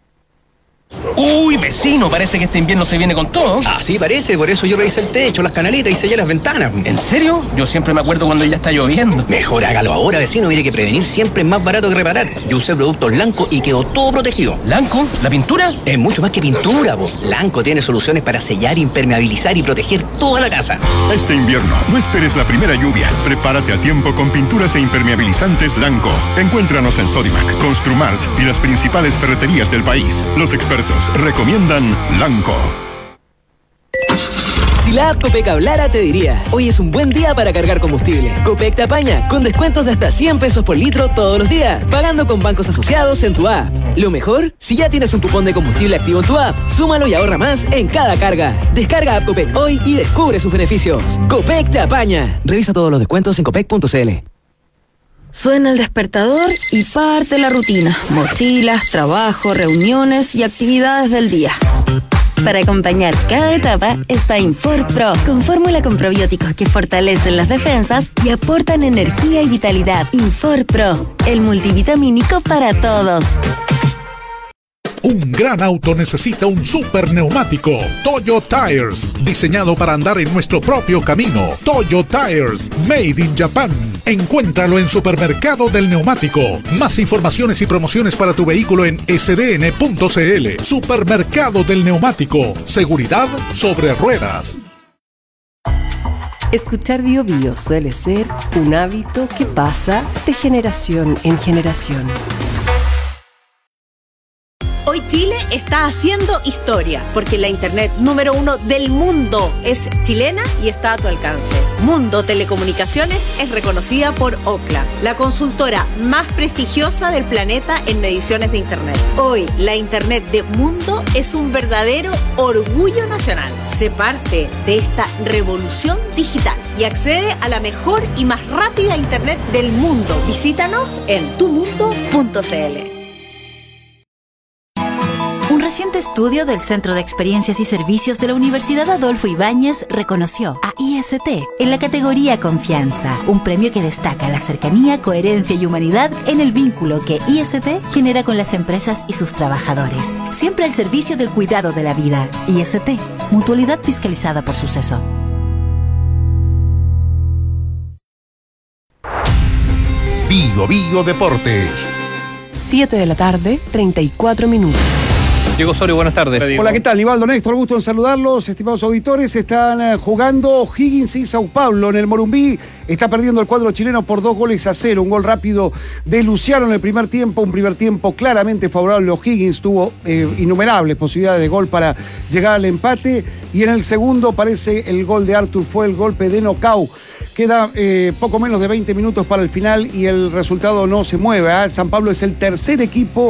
Speaker 15: Uy, vecino, parece que este invierno se viene con todo.
Speaker 16: Así parece, por eso yo revisé el techo, las canaletas y sellé las ventanas.
Speaker 15: ¿En serio? Yo siempre me acuerdo cuando ya está lloviendo.
Speaker 16: Mejor hágalo ahora, vecino, mire que prevenir siempre es más barato que reparar. Yo usé productos Lanco y quedó todo protegido.
Speaker 15: ¿Lanco? ¿La pintura?
Speaker 16: Es mucho más que pintura, po. Lanco tiene soluciones para sellar, impermeabilizar y proteger toda la casa.
Speaker 17: Este invierno, no esperes la primera lluvia. Prepárate a tiempo con pinturas e impermeabilizantes Lanco. Encuéntranos en Sodimac, Construmart y las principales ferreterías del país. Los expertos recomiendan Lanco.
Speaker 18: Si la app Copec hablara, te diría: hoy es un buen día para cargar combustible. Copec te apaña con descuentos de hasta 100 pesos por litro todos los días, pagando con bancos asociados en tu app. Lo mejor, si ya tienes un cupón de combustible activo en tu app, súmalo y ahorra más en cada carga. Descarga app Copec hoy y descubre sus beneficios. Copec te apaña. Revisa todos los descuentos en copec.cl.
Speaker 19: Suena el despertador y parte la rutina. Mochilas, trabajo, reuniones y actividades del día.
Speaker 7: Para acompañar cada etapa está Infor Pro, con fórmula con probióticos que fortalecen las defensas y aportan energía y vitalidad. Infor Pro, el multivitamínico para todos.
Speaker 5: Un gran auto necesita un super neumático. Toyo Tires, diseñado para andar en nuestro propio camino. Toyo Tires, made in Japan. Encuéntralo en Supermercado del Neumático. Más informaciones y promociones para tu vehículo en sdn.cl. Supermercado del Neumático. Seguridad sobre ruedas.
Speaker 9: Escuchar Bio Bio suele ser un hábito que pasa de generación en generación.
Speaker 20: Hoy Chile está haciendo historia, porque la internet número 1 del mundo es chilena y está a tu alcance. Mundo Telecomunicaciones es reconocida por Ookla, la consultora más prestigiosa del planeta en mediciones de internet. Hoy, la internet de Mundo es un verdadero orgullo nacional. Sé parte de esta revolución digital y accede a la mejor y más rápida internet del mundo. Visítanos en tumundo.cl.
Speaker 7: Un reciente estudio del Centro de Experiencias y Servicios de la Universidad Adolfo Ibáñez reconoció a IST en la categoría Confianza, un premio que destaca la cercanía, coherencia y humanidad en el vínculo que IST genera con las empresas y sus trabajadores, siempre al servicio del cuidado de la vida. IST, mutualidad fiscalizada por Suceso.
Speaker 5: Bio Deportes.
Speaker 9: 7 de la tarde, 34 minutos.
Speaker 3: Diego Osorio, buenas tardes.
Speaker 21: Hola, ¿qué tal? Nivaldo, Néstor, gusto en saludarlos. Estimados auditores, están jugando Higgins y Sao Paulo en el Morumbí. Está perdiendo el cuadro chileno por 2-0. Un gol rápido de Luciano en el primer tiempo. Un primer tiempo claramente favorable a Higgins. Tuvo innumerables posibilidades de gol para llegar al empate. Y en el segundo parece el gol de Arthur fue el golpe de nocaut. Queda poco menos de 20 minutos para el final y el resultado no se mueve. San Pablo es el tercer equipo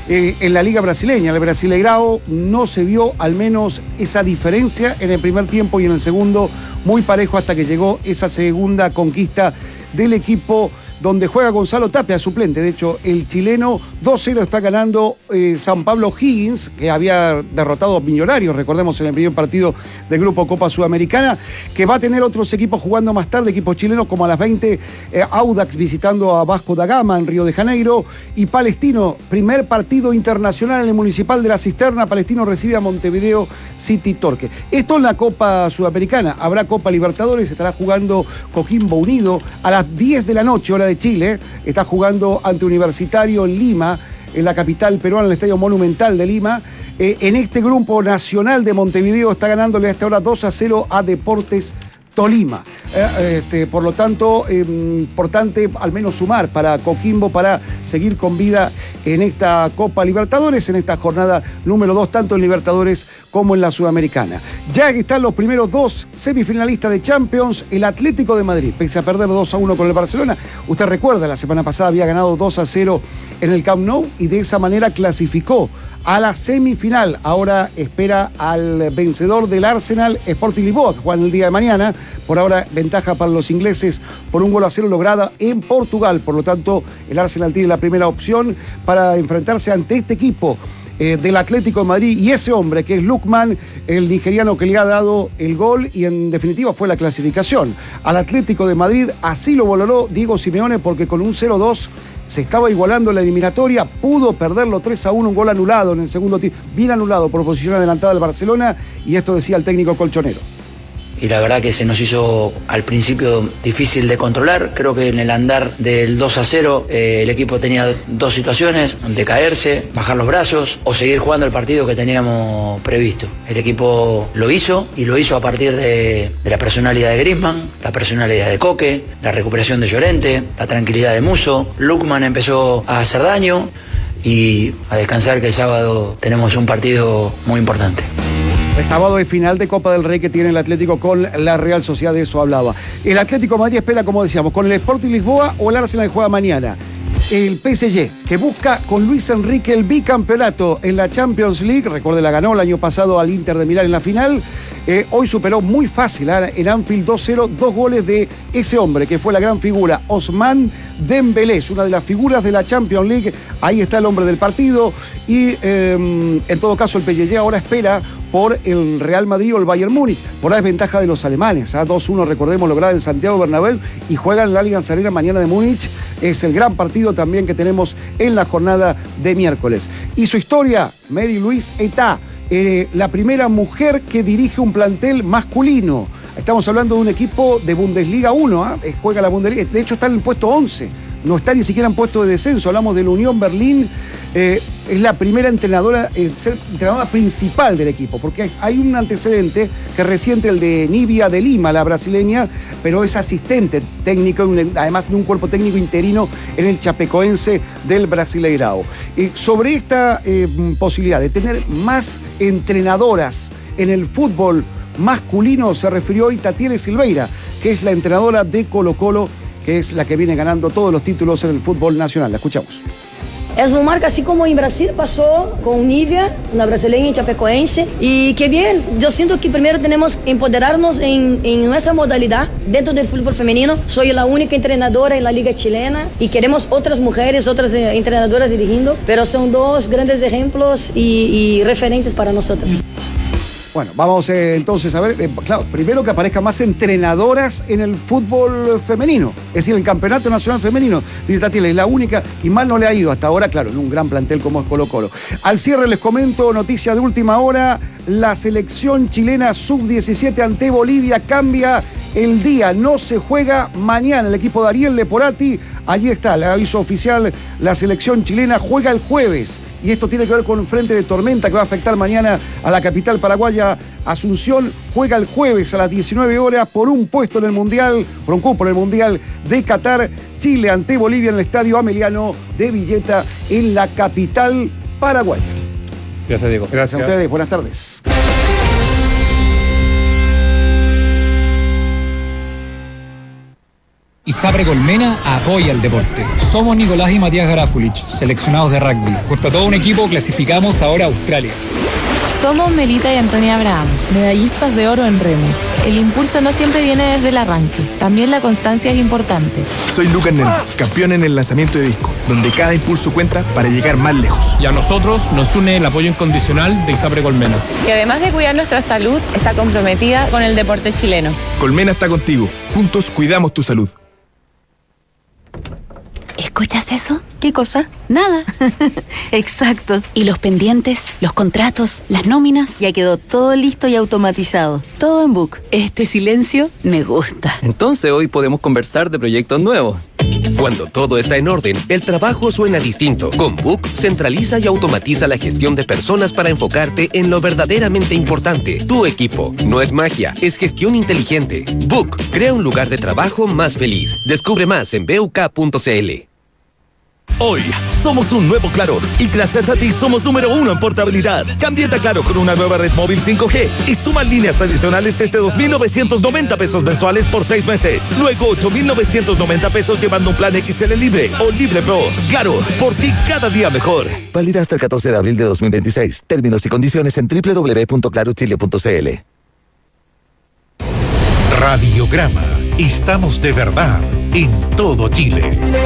Speaker 21: en la Liga Brasileña. El Brasileirao no se vio al menos esa diferencia en el primer tiempo y en el segundo muy parejo hasta que llegó esa segunda conquista del equipo donde juega Gonzalo Tapia, suplente. De hecho, el chileno 2-0 está ganando San Pablo Higgins, que había derrotado a Millonarios, recordemos, en el primer partido del Grupo Copa Sudamericana, que va a tener otros equipos jugando más tarde, equipos chilenos como a las 20, Audax visitando a Vasco da Gama en Río de Janeiro, y Palestino, primer partido internacional en el Municipal de la Cisterna. Palestino recibe a Montevideo City Torque. Esto en la Copa Sudamericana. Habrá Copa Libertadores, estará jugando Coquimbo Unido a las 10 de la noche, hora de Chile. Está jugando ante Universitario en Lima, en la capital peruana, en el Estadio Monumental de Lima. En este grupo nacional de Montevideo está ganándole hasta ahora 2-0 a Deportes Tolima. Por lo tanto, importante al menos sumar para Coquimbo para seguir con vida en esta Copa Libertadores, en esta jornada número 2, tanto en Libertadores como en la Sudamericana. Ya están los primeros dos semifinalistas de Champions. El Atlético de Madrid, pese a perder 2-1 con el Barcelona, usted recuerda, la semana pasada había ganado 2-0 en el Camp Nou y de esa manera clasificó a la semifinal. Ahora espera al vencedor del Arsenal, Sporting Lisboa, que juega el día de mañana. Por ahora, ventaja para los ingleses por 1-0 lograda en Portugal. Por lo tanto, el Arsenal tiene la primera opción para enfrentarse ante este equipo del Atlético de Madrid y ese hombre que es Lukman, el nigeriano que le ha dado el gol y en definitiva fue la clasificación al Atlético de Madrid. Así lo valoró Diego Simeone, porque con un 0-2 se estaba igualando la eliminatoria, pudo perderlo 3-1, un gol anulado en el segundo tiempo, bien anulado por posición adelantada del Barcelona, y esto decía el técnico colchonero.
Speaker 22: Y la verdad que se nos hizo al principio difícil de controlar. Creo que en el andar del 2-0 el equipo tenía dos situaciones: de caerse, bajar los brazos o seguir jugando el partido que teníamos previsto. El equipo lo hizo y lo hizo a partir de la personalidad de Griezmann, la personalidad de Coque, la recuperación de Llorente, la tranquilidad de Musso. Lukman empezó a hacer daño y a descansar, que el sábado tenemos un partido muy importante.
Speaker 21: El sábado es final de Copa del Rey que tiene el Atlético con la Real Sociedad, de eso hablaba. El Atlético de Madrid espera, como decíamos, con el Sporting Lisboa o el Arsenal que juega mañana. El PSG, que busca con Luis Enrique el bicampeonato en la Champions League. Recuerde, la ganó el año pasado al Inter de Milán en la final. Hoy superó muy fácil en Anfield 2-0, 2 goles de ese hombre que fue la gran figura, Ousmane Dembélé, es una de las figuras de la Champions League. Ahí está el hombre del partido y en todo caso el PSG ahora espera por el Real Madrid o el Bayern Múnich. Por ahora es ventaja de los alemanes. 2-1, recordemos, lograda en Santiago Bernabéu y juegan en la Allianz Arena mañana de Múnich. Es el gran partido también que tenemos en la jornada de miércoles. Y su historia, Mary Louise Etá, la primera mujer que dirige un plantel masculino. Estamos hablando de un equipo de Bundesliga 1, juega la Bundesliga, de hecho está en el puesto 11, no está ni siquiera en puesto de descenso. Hablamos de la Unión Berlín, es la primera entrenadora en ser entrenadora principal del equipo, porque hay un antecedente que es reciente, el de Nívia de Lima, la brasileña, pero es asistente técnico, además de un cuerpo técnico interino en el Chapecoense del Brasileirao. Sobre esta posibilidad de tener más entrenadoras en el fútbol masculino se refirió hoy Tatiele Silveira, que es la entrenadora de Colo-Colo, que es la que viene ganando todos los títulos en el fútbol nacional. La escuchamos.
Speaker 4: Es una marca así como en Brasil pasó con Nívia, una brasileña en Chapecoense, y que bien, yo siento que primero tenemos que empoderarnos en nuestra modalidad dentro del fútbol femenino. Soy la única entrenadora en la liga chilena y queremos otras mujeres, otras entrenadoras dirigiendo, pero son dos grandes ejemplos y referentes para nosotros.
Speaker 21: Bueno, vamos entonces a ver, claro, primero que aparezcan más entrenadoras en el fútbol femenino, es decir, el Campeonato Nacional Femenino, dice Tatiele, es la única y mal no le ha ido hasta ahora, claro, en un gran plantel como es Colo-Colo. Al cierre les comento, noticia de última hora, la selección chilena sub-17 ante Bolivia cambia el día, no se juega mañana, el equipo de Ariel Leporati, allí está, el aviso oficial, la selección chilena juega el jueves, y esto tiene que ver con un frente de tormenta que va a afectar mañana a la capital paraguaya. Asunción juega el jueves a las 19 horas por un puesto en el Mundial, por un cupo en el Mundial de Qatar. Chile ante Bolivia en el Estadio Ameliano de Villeta en la capital paraguaya.
Speaker 3: Gracias, Diego.
Speaker 21: Gracias a ustedes, buenas tardes.
Speaker 6: ISAPRE Colmena apoya el deporte. Somos Nicolás y Matías Garafulich, seleccionados de rugby. Junto a todo un equipo clasificamos ahora a Australia.
Speaker 23: Somos Melita y Antonia Abraham, medallistas de oro en remo. El impulso no siempre viene desde el arranque, también la constancia es importante.
Speaker 24: Soy Lucas Neno, campeón en el lanzamiento de disco, donde cada impulso cuenta para llegar más lejos.
Speaker 25: Y a nosotros nos une el apoyo incondicional de ISAPRE Colmena,
Speaker 23: que además de cuidar nuestra salud, está comprometida con el deporte chileno.
Speaker 24: Colmena está contigo, juntos cuidamos tu salud.
Speaker 7: ¿Escuchas eso? ¿Qué cosa? Nada. Exacto. ¿Y los pendientes, los contratos, las nóminas? Ya quedó todo listo y automatizado. Todo en Book. Este silencio me gusta.
Speaker 26: Entonces hoy podemos conversar de proyectos nuevos.
Speaker 27: Cuando todo está en orden, el trabajo suena distinto. Con Book, centraliza y automatiza la gestión de personas para enfocarte en lo verdaderamente importante. Tu equipo. No es magia, es gestión inteligente. Book, crea un lugar de trabajo más feliz. Descubre más en buk.cl.
Speaker 28: Hoy somos un nuevo Claro y gracias a ti somos número 1 en portabilidad. Cámbiate a Claro con una nueva red móvil 5G y suma líneas adicionales desde 2,990 pesos mensuales por 6 meses. Luego 8,990 pesos llevando un plan XL Libre o Libre Pro. Claro, por ti cada día mejor.
Speaker 29: Válida hasta el 14 de abril de 2026. Términos y condiciones en www.clarochile.cl.
Speaker 5: Radiograma. Estamos de verdad en todo Chile.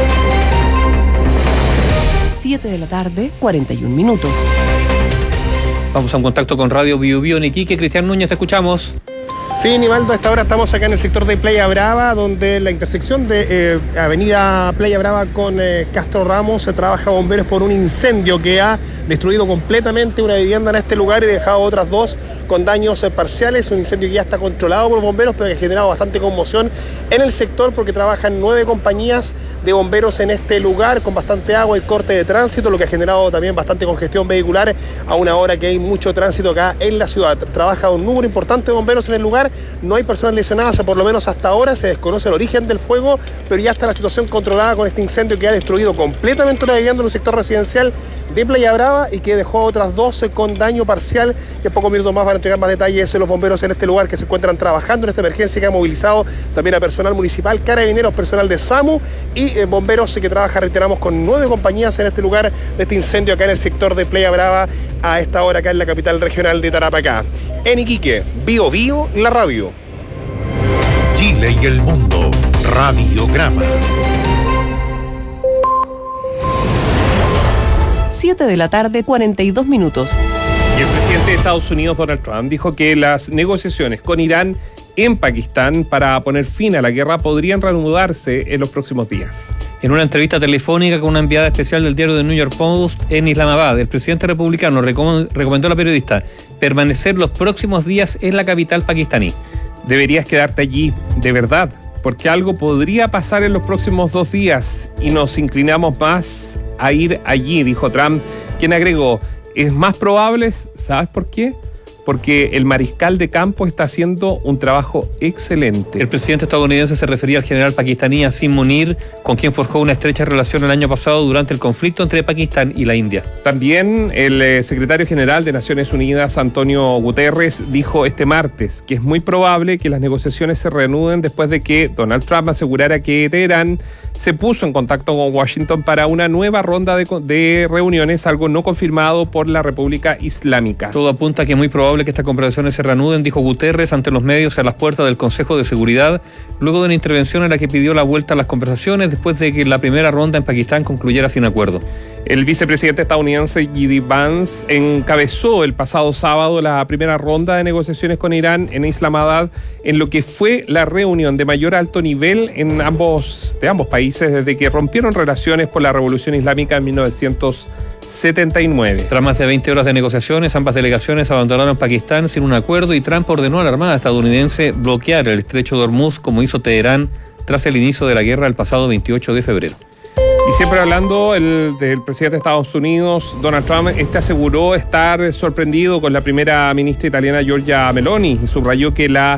Speaker 9: 7 de la tarde, 41 minutos.
Speaker 3: Vamos a un contacto con Radio Bio Bio en Iquique. Cristian Núñez, te escuchamos.
Speaker 30: Sí, Nivaldo, hasta ahora estamos acá en el sector de Playa Brava, donde la intersección de Avenida Playa Brava con Castro Ramos se trabaja bomberos por un incendio que ha destruido completamente una vivienda en este lugar y dejado otras dos con daños parciales. Un incendio que ya está controlado por bomberos, pero que ha generado bastante conmoción en el sector porque trabajan 9 compañías de bomberos en este lugar con bastante agua y corte de tránsito, lo que ha generado también bastante congestión vehicular a una hora que hay mucho tránsito acá en la ciudad. Trabaja un número importante de bomberos en el lugar, no hay personas lesionadas, por lo menos hasta ahora se desconoce el origen del fuego, pero ya está la situación controlada con este incendio que ha destruido completamente una vivienda en un sector residencial de Playa Brava y que dejó otras 12 con daño parcial, que en pocos minutos más van a entregar más detalles los bomberos en este lugar que se encuentran trabajando en esta emergencia que ha movilizado también a personal municipal, carabineros, personal de SAMU y bomberos que trabaja, reiteramos, con 9 compañías en este lugar de este incendio acá en el sector de Playa Brava a esta hora acá en la capital regional de Tarapacá. En Iquique, Bio Bio, la radio.
Speaker 5: Chile y el mundo, Radiograma.
Speaker 9: 7 de la tarde, 42 minutos.
Speaker 2: Y el presidente de Estados Unidos, Donald Trump, dijo que las negociaciones con Irán en Pakistán para poner fin a la guerra podrían reanudarse en los próximos días.
Speaker 3: En una entrevista telefónica con una enviada especial del diario The New York Post en Islamabad, el presidente republicano recomendó a la periodista permanecer los próximos días en la capital pakistaní. Deberías quedarte allí, de verdad, porque algo podría pasar en los próximos 2 días y nos inclinamos más a ir allí, dijo Trump
Speaker 2: quien agregó, es más probable, ¿sabes por qué? Porque el mariscal de campo está haciendo un trabajo excelente.
Speaker 3: El presidente estadounidense se refería al general pakistaní Asim Munir, con quien forjó una estrecha relación el año pasado durante el conflicto entre Pakistán y la India.
Speaker 2: También el secretario general de Naciones Unidas, Antonio Guterres, dijo este martes que es muy probable que las negociaciones se reanuden después de que Donald Trump asegurara que Teherán se puso en contacto con Washington para una nueva ronda de reuniones, algo no confirmado por la República Islámica.
Speaker 3: Todo apunta a que es muy probable que estas conversaciones se reanuden, dijo Guterres ante los medios a las puertas del Consejo de Seguridad, luego de una intervención en la que pidió la vuelta a las conversaciones después de que la primera ronda en Pakistán concluyera sin acuerdo.
Speaker 2: El vicepresidente estadounidense J.D. Vance encabezó el pasado sábado la primera ronda de negociaciones con Irán en Islamabad, en lo que fue la reunión de mayor alto nivel de ambos países desde que rompieron relaciones por la Revolución Islámica en 1979.
Speaker 3: Tras más de 20 horas de negociaciones, ambas delegaciones abandonaron Pakistán sin un acuerdo y Trump ordenó a la Armada estadounidense bloquear el estrecho de Hormuz, como hizo Teherán tras el inicio de la guerra el pasado 28 de febrero.
Speaker 2: Y siempre hablando del presidente de Estados Unidos, Donald Trump, aseguró estar sorprendido con la primera ministra italiana Giorgia Meloni y subrayó que la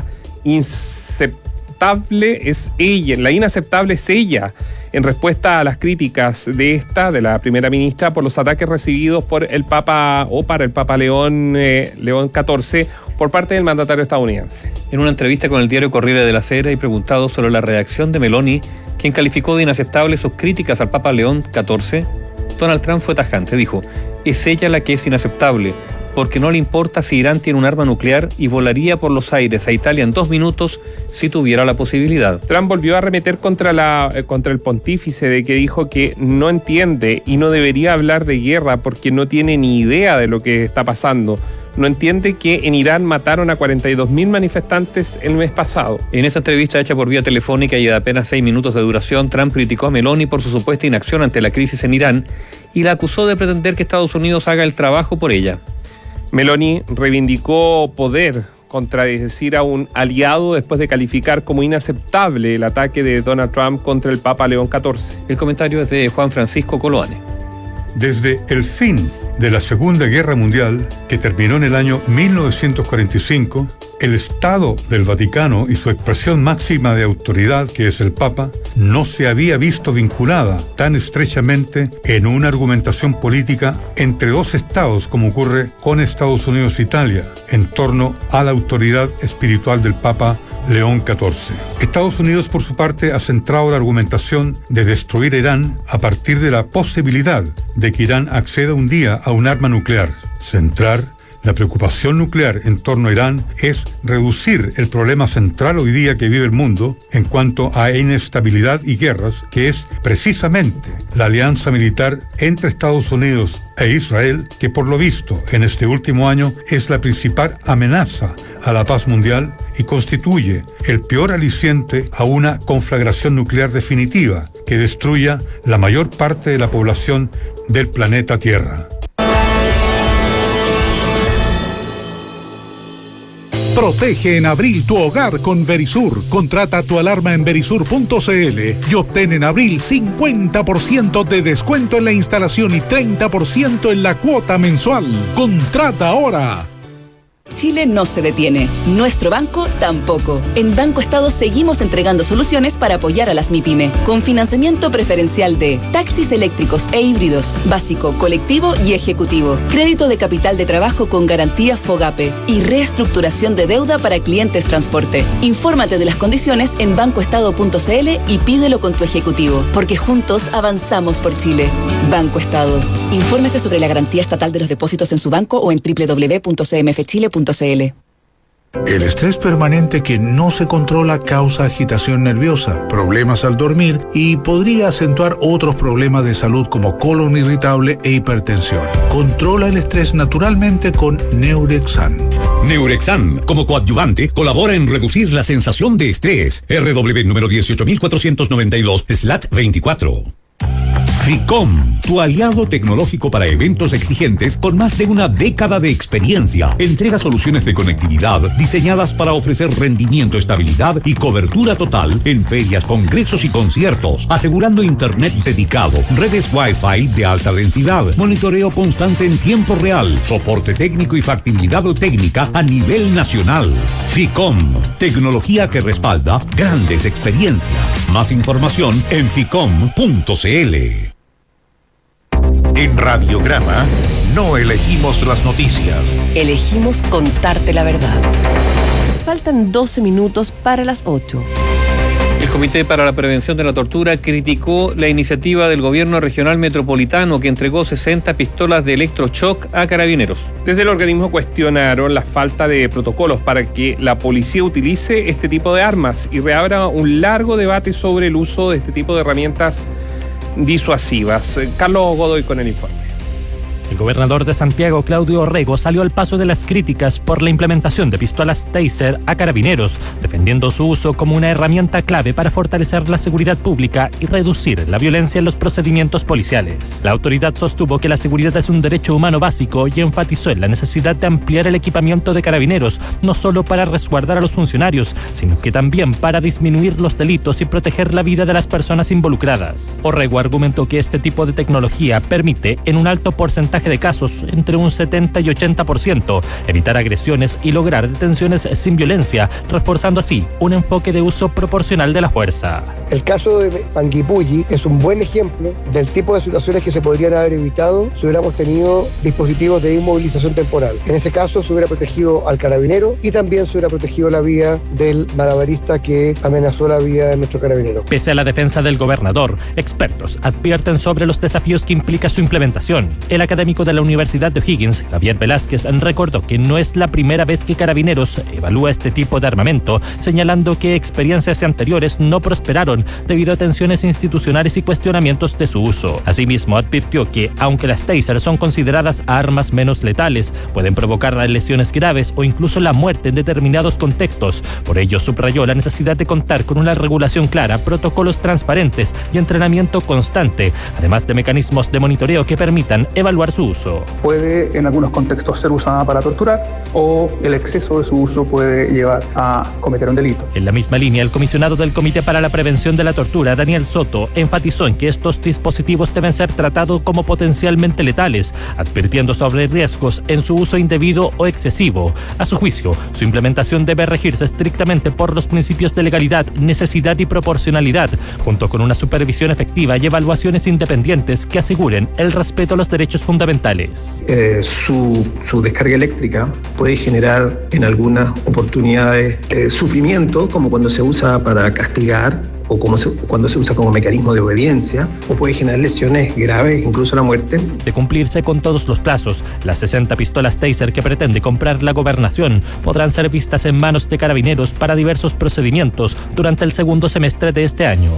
Speaker 2: inaceptable es ella, en respuesta a las críticas de la primera ministra, por los ataques recibidos por el Papa para el Papa León XIV por parte del mandatario estadounidense.
Speaker 3: En una entrevista con el diario Corriere della Sera y preguntado sobre la reacción de Meloni, quien calificó de inaceptables sus críticas al Papa León XIV, Donald Trump fue tajante. Dijo, es ella la que es inaceptable, porque no le importa si Irán tiene un arma nuclear y volaría por los aires a Italia en 2 minutos si tuviera la posibilidad.
Speaker 2: Trump volvió a arremeter contra el pontífice, de que dijo que no entiende y no debería hablar de guerra porque no tiene ni idea de lo que está pasando. No entiende que en Irán mataron a 42.000 manifestantes el mes pasado.
Speaker 3: En esta entrevista hecha por vía telefónica y de apenas 6 minutos de duración, Trump criticó a Meloni por su supuesta inacción ante la crisis en Irán y la acusó de pretender que Estados Unidos haga el trabajo por ella.
Speaker 2: Meloni reivindicó poder contradecir a un aliado después de calificar como inaceptable el ataque de Donald Trump contra el Papa León XIV.
Speaker 3: El comentario es de Juan Francisco Coloane.
Speaker 1: Desde el fin de la Segunda Guerra Mundial, que terminó en el año 1945, el Estado del Vaticano y su expresión máxima de autoridad, que es el Papa, no se había visto vinculada tan estrechamente en una argumentación política entre dos estados como ocurre con Estados Unidos e Italia, en torno a la autoridad espiritual del Papa León XIV. Estados Unidos, por su parte, ha centrado la argumentación de destruir Irán a partir de la posibilidad de que Irán acceda un día a un arma nuclear. Centrar la preocupación nuclear en torno a Irán es reducir el problema central hoy día que vive el mundo en cuanto a inestabilidad y guerras, que es precisamente la alianza militar entre Estados Unidos e Israel, que por lo visto en este último año es la principal amenaza a la paz mundial y constituye el peor aliciente a una conflagración nuclear definitiva que destruya la mayor parte de la población del planeta Tierra.
Speaker 5: Protege en abril tu hogar con Verisur. Contrata tu alarma en verisur.cl y obtén en abril 50% de descuento en la instalación y 30% en la cuota mensual. Contrata ahora.
Speaker 8: Chile no se detiene, nuestro banco tampoco. En Banco Estado seguimos entregando soluciones para apoyar a las MIPYME, con financiamiento preferencial de taxis eléctricos e híbridos, básico, colectivo y ejecutivo, crédito de capital de trabajo con garantía FOGAPE y reestructuración de deuda para clientes transporte. Infórmate de las condiciones en bancoestado.cl y pídelo con tu ejecutivo, porque juntos avanzamos por Chile. Banco Estado. Infórmese sobre la garantía estatal de los depósitos en su banco o en www.cmfchile.cl.
Speaker 10: El estrés permanente que no se controla causa agitación nerviosa, problemas al dormir y podría acentuar otros problemas de salud como colon irritable e hipertensión. Controla el estrés naturalmente con Neurexan.
Speaker 5: Neurexan, como coadyuvante, colabora en reducir la sensación de estrés. RW número 18492/24. FICOM, tu aliado tecnológico para eventos exigentes con más de una década de experiencia. Entrega soluciones de conectividad diseñadas para ofrecer rendimiento, estabilidad y cobertura total en ferias, congresos y conciertos, asegurando internet dedicado, redes Wi-Fi de alta densidad, monitoreo constante en tiempo real, soporte técnico y factibilidad técnica a nivel nacional. FICOM, tecnología que respalda grandes experiencias. Más información en ficom.cl.
Speaker 28: En Radiograma no elegimos las noticias.
Speaker 9: Elegimos contarte la verdad. Faltan 12 minutos para las 8.
Speaker 3: El Comité para la Prevención de la Tortura criticó la iniciativa del Gobierno Regional Metropolitano que entregó 60 pistolas de electroshock a carabineros.
Speaker 2: Desde el organismo cuestionaron la falta de protocolos para que la policía utilice este tipo de armas y reabra un largo debate sobre el uso de este tipo de herramientas disuasivas. Carlos Godoy con el informe.
Speaker 11: El gobernador de Santiago, Claudio Orrego, salió al paso de las críticas por la implementación de pistolas Taser a carabineros, defendiendo su uso como una herramienta clave para fortalecer la seguridad pública y reducir la violencia en los procedimientos policiales. La autoridad sostuvo que la seguridad es un derecho humano básico y enfatizó en la necesidad de ampliar el equipamiento de carabineros, no solo para resguardar a los funcionarios, sino que también para disminuir los delitos y proteger la vida de las personas involucradas. Orrego argumentó que este tipo de tecnología permite, en un alto porcentaje de casos, entre un 70 y 80%, evitar agresiones y lograr detenciones sin violencia, reforzando así un enfoque de uso proporcional de la fuerza.
Speaker 12: El caso de Panguipulli es un buen ejemplo del tipo de situaciones que se podrían haber evitado si hubiéramos tenido dispositivos de inmovilización temporal. En ese caso se hubiera protegido al carabinero y también se hubiera protegido la vida del malabarista que amenazó la vida de nuestro carabinero.
Speaker 11: Pese a la defensa del gobernador, expertos advierten sobre los desafíos que implica su implementación. El académico de la Universidad de O'Higgins, Javier Velázquez, recordó que no es la primera vez que Carabineros evalúa este tipo de armamento, señalando que experiencias anteriores no prosperaron debido a tensiones institucionales y cuestionamientos de su uso. Asimismo, advirtió que, aunque las Taser son consideradas armas menos letales, pueden provocar lesiones graves o incluso la muerte en determinados contextos. Por ello, subrayó la necesidad de contar con una regulación clara, protocolos transparentes y entrenamiento constante, además de mecanismos de monitoreo que permitan evaluar su uso.
Speaker 13: Puede en algunos contextos ser usada para torturar o el exceso de su uso puede llevar a cometer un delito.
Speaker 11: En la misma línea, el comisionado del Comité para la Prevención de la Tortura, Daniel Soto, enfatizó en que estos dispositivos deben ser tratados como potencialmente letales, advirtiendo sobre riesgos en su uso indebido o excesivo. A su juicio, su implementación debe regirse estrictamente por los principios de legalidad, necesidad y proporcionalidad, junto con una supervisión efectiva y evaluaciones independientes que aseguren el respeto a los derechos fundamentales.
Speaker 14: Su descarga eléctrica puede generar en algunas oportunidades sufrimiento, como cuando se usa para castigar o cuando se usa como mecanismo de obediencia, o puede generar lesiones graves, incluso la muerte.
Speaker 11: De cumplirse con todos los plazos, las 60 pistolas Taser que pretende comprar la gobernación podrán ser vistas en manos de carabineros para diversos procedimientos durante el segundo semestre de este año.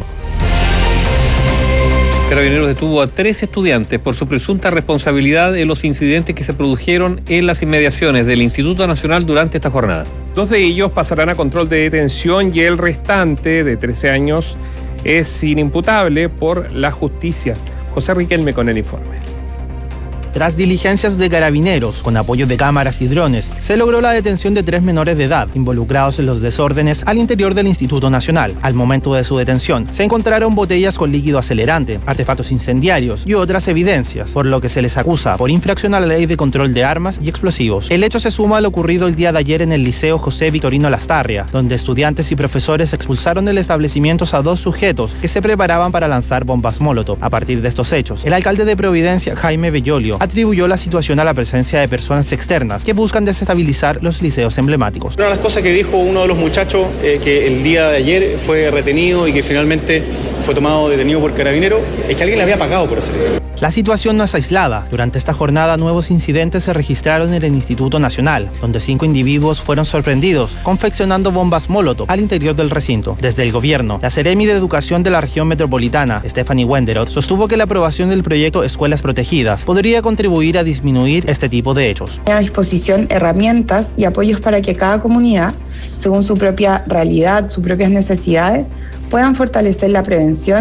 Speaker 3: Carabineros detuvo a 3 estudiantes por su presunta responsabilidad en los incidentes que se produjeron en las inmediaciones del Instituto Nacional durante esta jornada.
Speaker 2: 2 de ellos pasarán a control de detención y el restante, de 13 años, es inimputable por la justicia. José Riquelme con el informe.
Speaker 15: Tras diligencias de carabineros, con apoyo de cámaras y drones, se logró la detención de 3 menores de edad, involucrados en los desórdenes al interior del Instituto Nacional. Al momento de su detención, se encontraron botellas con líquido acelerante, artefactos incendiarios y otras evidencias, por lo que se les acusa por infracción a la Ley de Control de Armas y Explosivos. El hecho se suma a lo ocurrido el día de ayer en el Liceo José Victorino Lastarria, donde estudiantes y profesores expulsaron del establecimiento a 2 sujetos que se preparaban para lanzar bombas Molotov. A partir de estos hechos, el alcalde de Providencia, Jaime Bellolio, atribuyó la situación a la presencia de personas externas que buscan desestabilizar los liceos emblemáticos.
Speaker 16: Una de las cosas que dijo uno de los muchachos que el día de ayer fue retenido y que finalmente fue tomado detenido por Carabineros es que alguien le había pagado por hacer esto.
Speaker 15: La situación no es aislada. Durante esta jornada, nuevos incidentes se registraron en el Instituto Nacional, donde 5 individuos fueron sorprendidos confeccionando bombas Molotov al interior del recinto. Desde el gobierno, la Seremi de Educación de la región metropolitana, Stephanie Wenderot, sostuvo que la aprobación del proyecto Escuelas Protegidas podría contribuir a disminuir este tipo de hechos.
Speaker 17: A disposición herramientas y apoyos para que cada comunidad, según su propia realidad, sus propias necesidades, puedan fortalecer la prevención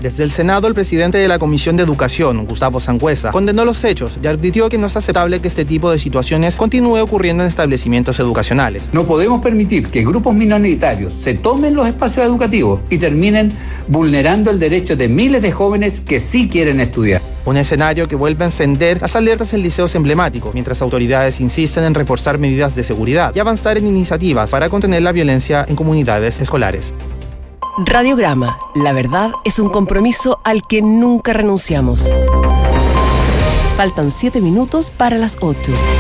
Speaker 15: Desde el Senado, el presidente de la Comisión de Educación, Gustavo Sangüesa, condenó los hechos y advirtió que no es aceptable que este tipo de situaciones continúe ocurriendo en establecimientos educacionales.
Speaker 4: No podemos permitir que grupos minoritarios se tomen los espacios educativos y terminen vulnerando el derecho de miles de jóvenes que sí quieren estudiar.
Speaker 15: Un escenario que vuelve a encender las alertas en liceos emblemáticos, mientras autoridades insisten en reforzar medidas de seguridad y avanzar en iniciativas para contener la violencia en comunidades escolares.
Speaker 9: Radiograma, la verdad es un compromiso al que nunca renunciamos. Faltan 7 minutos para las 8.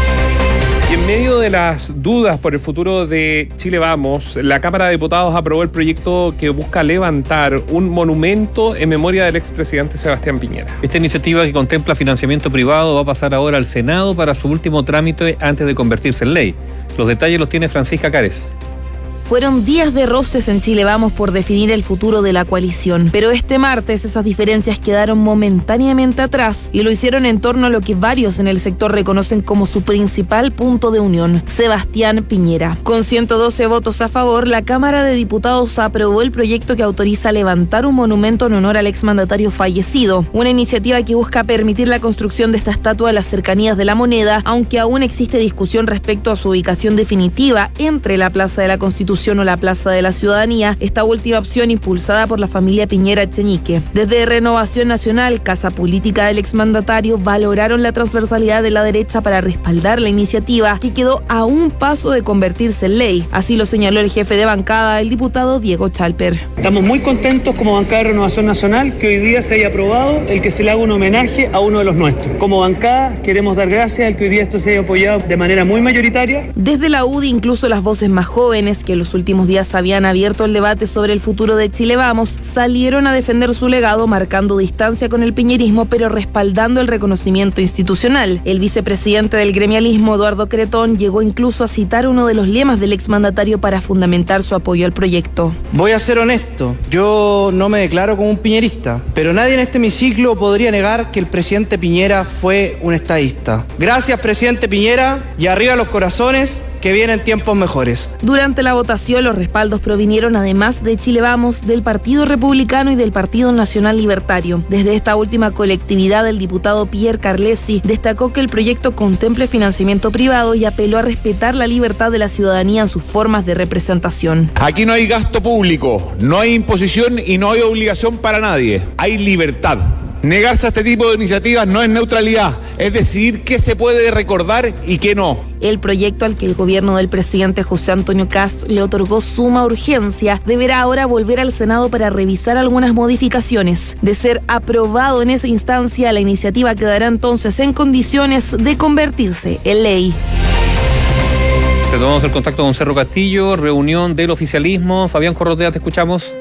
Speaker 2: Y en medio de las dudas por el futuro de Chile Vamos, la Cámara de Diputados aprobó el proyecto que busca levantar un monumento en memoria del expresidente Sebastián Piñera.
Speaker 3: Esta iniciativa, que contempla financiamiento privado, va a pasar ahora al Senado para su último trámite antes de convertirse en ley. Los detalles los tiene Francisca Cárez.
Speaker 6: Fueron días de roces en Chile Vamos por definir el futuro de la coalición, pero este martes esas diferencias quedaron momentáneamente atrás y lo hicieron en torno a lo que varios en el sector reconocen como su principal punto de unión, Sebastián Piñera. Con 112 votos a favor, la Cámara de Diputados aprobó el proyecto que autoriza levantar un monumento en honor al exmandatario fallecido, una iniciativa que busca permitir la construcción de esta estatua en las cercanías de La Moneda, aunque aún existe discusión respecto a su ubicación definitiva entre la Plaza de la Constitución o la Plaza de la Ciudadanía, esta última opción impulsada por la familia Piñera Echenique. Desde Renovación Nacional, casa política del exmandatario, valoraron la transversalidad de la derecha para respaldar la iniciativa, que quedó a un paso de convertirse en ley. Así lo señaló el jefe de bancada, el diputado Diego Chalper.
Speaker 18: Estamos muy contentos como bancada de Renovación Nacional que hoy día se haya aprobado el que se le haga un homenaje a uno de los nuestros. Como bancada queremos dar gracias al que hoy día esto se haya apoyado de manera muy mayoritaria.
Speaker 6: Desde la UDI, incluso las voces más jóvenes que los últimos días habían abierto el debate sobre el futuro de Chile Vamos, salieron a defender su legado, marcando distancia con el piñerismo, pero respaldando el reconocimiento institucional. El vicepresidente del gremialismo, Eduardo Cretón, llegó incluso a citar uno de los lemas del exmandatario para fundamentar su apoyo al proyecto.
Speaker 19: Voy a ser honesto, yo no me declaro como un piñerista, pero nadie en este hemiciclo podría negar que el presidente Piñera fue un estadista. Gracias, presidente Piñera, y arriba los corazones, que vienen tiempos mejores.
Speaker 6: Durante la votación, los respaldos provinieron además de Chile Vamos, del Partido Republicano y del Partido Nacional Libertario. Desde esta última colectividad, el diputado Pierre Carlesi destacó que el proyecto contemple financiamiento privado y apeló a respetar la libertad de la ciudadanía en sus formas de representación.
Speaker 20: Aquí no hay gasto público, no hay imposición y no hay obligación para nadie. Hay libertad. Negarse a este tipo de iniciativas no es neutralidad, es decidir qué se puede recordar y qué no.
Speaker 6: El proyecto, al que el gobierno del presidente José Antonio Kast le otorgó suma urgencia, deberá ahora volver al Senado para revisar algunas modificaciones. De ser aprobado en esa instancia, la iniciativa quedará entonces en condiciones de convertirse en ley.
Speaker 3: Retomamos el contacto con Cerro Castillo, reunión del oficialismo. Fabián Corrotea, te escuchamos.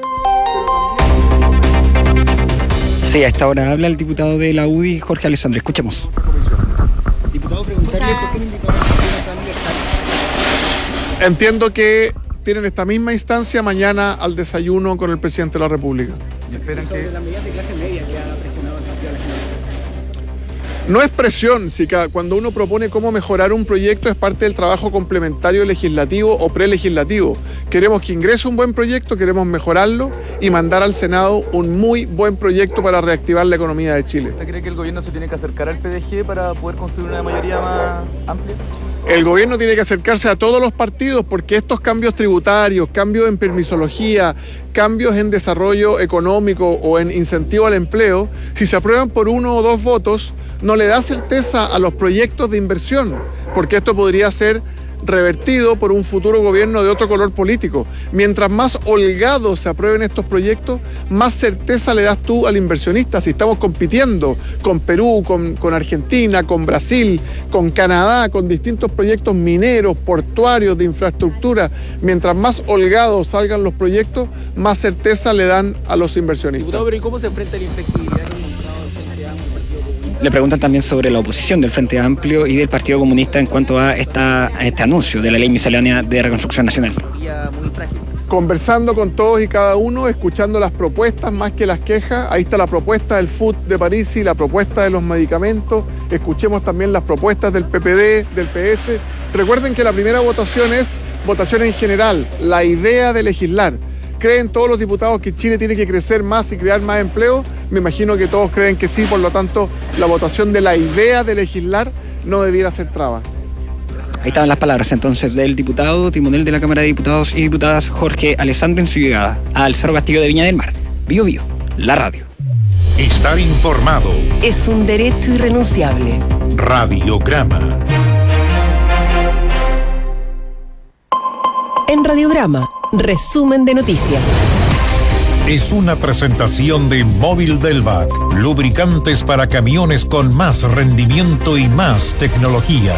Speaker 21: Sí, a esta hora habla el diputado de la UDI, Jorge Alessandro. Escuchemos. Diputado, preguntarle por qué no invitó a la libertad.
Speaker 22: Entiendo que tienen esta misma instancia mañana al desayuno con el presidente de la República.
Speaker 21: ¿Y esperan que las medidas de clase media que ha presionado el partido de la gente?
Speaker 22: No es presión, si cuando uno propone cómo mejorar un proyecto es parte del trabajo complementario legislativo o prelegislativo. Queremos que ingrese un buen proyecto, queremos mejorarlo y mandar al Senado un muy buen proyecto para reactivar la economía de Chile.
Speaker 21: ¿Usted cree que el gobierno se tiene que acercar al PDG para poder construir una mayoría más amplia?
Speaker 22: El gobierno tiene que acercarse a todos los partidos porque estos cambios tributarios, cambios en permisología, cambios en desarrollo económico o en incentivo al empleo, si se aprueban por 1 o 2 votos, no le da certeza a los proyectos de inversión, porque esto podría ser revertido por un futuro gobierno de otro color político. Mientras más holgados se aprueben estos proyectos, más certeza le das tú al inversionista. Si estamos compitiendo con Perú, con Argentina, con Brasil, con Canadá, con distintos proyectos mineros, portuarios, de infraestructura, mientras más holgados salgan los proyectos, más certeza le dan a los inversionistas.
Speaker 21: Diputado, pero ¿y cómo se enfrenta la inflexibilidad que ha mostrado el Frente Amplio y el Partido Comunista? Le preguntan también sobre la oposición del Frente Amplio y del Partido Comunista en cuanto a este anuncio de la Ley Miscelánea de Reconstrucción Nacional.
Speaker 22: Conversando con todos y cada uno, escuchando las propuestas más que las quejas. Ahí está la propuesta del FUT de París y la propuesta de los medicamentos. Escuchemos también las propuestas del PPD, del PS. Recuerden que la primera votación es votación en general, la idea de legislar. ¿Creen todos los diputados que Chile tiene que crecer más y crear más empleo? Me imagino que todos creen que sí, por lo tanto, la votación de la idea de legislar no debiera ser traba.
Speaker 21: Ahí estaban las palabras entonces del diputado timonel de la Cámara de Diputados y Diputadas Jorge Alessandro en su llegada al Cerro Castillo de Viña del Mar. Bio Bio, la radio.
Speaker 5: Estar informado
Speaker 9: Es un derecho irrenunciable.
Speaker 5: Radiograma.
Speaker 9: En Radiograma, resumen de noticias.
Speaker 5: Es una presentación de Móvil Delvac, lubricantes para camiones con más rendimiento y más tecnología.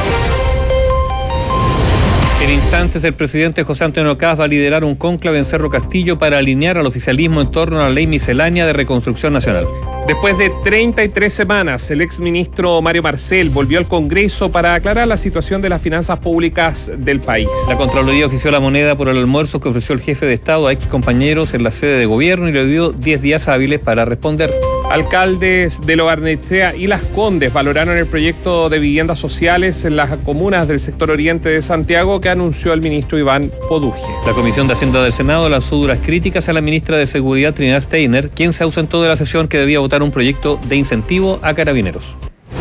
Speaker 3: En instantes, el presidente José Antonio Kast va a liderar un cónclave en Cerro Castillo para alinear al oficialismo en torno a la ley miscelánea de reconstrucción nacional.
Speaker 2: Después de 33 semanas, el exministro Mario Marcel volvió al Congreso para aclarar la situación de las finanzas públicas del país.
Speaker 3: La Contraloría ofició la moneda por el almuerzo que ofreció el jefe de Estado a ex compañeros en la sede de gobierno y le dio 10 días hábiles para responder.
Speaker 2: Alcaldes de Lo Barnechea y Las Condes valoraron el proyecto de viviendas sociales en las comunas del sector oriente de Santiago que anunció el ministro Iván Poduje.
Speaker 3: La Comisión de Hacienda del Senado lanzó duras críticas a la ministra de Seguridad Trinidad Steiner, quien se ausentó de la sesión que debía votar un proyecto de incentivo a carabineros.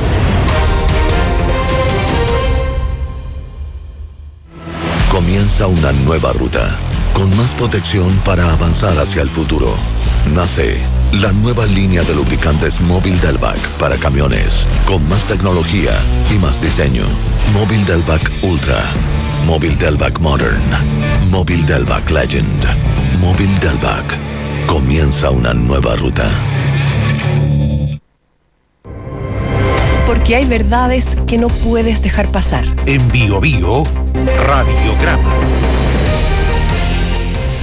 Speaker 1: Comienza una nueva ruta, con más protección para avanzar hacia el futuro. Nace la nueva línea de lubricantes Móvil Delvac para camiones, con más tecnología y más diseño. Móvil Delvac Ultra, Móvil Delvac Modern, Móvil Delvac Legend, Móvil Delvac. Comienza una nueva ruta.
Speaker 9: Porque hay verdades que no puedes dejar pasar.
Speaker 5: En Bio Bio, Radiograma.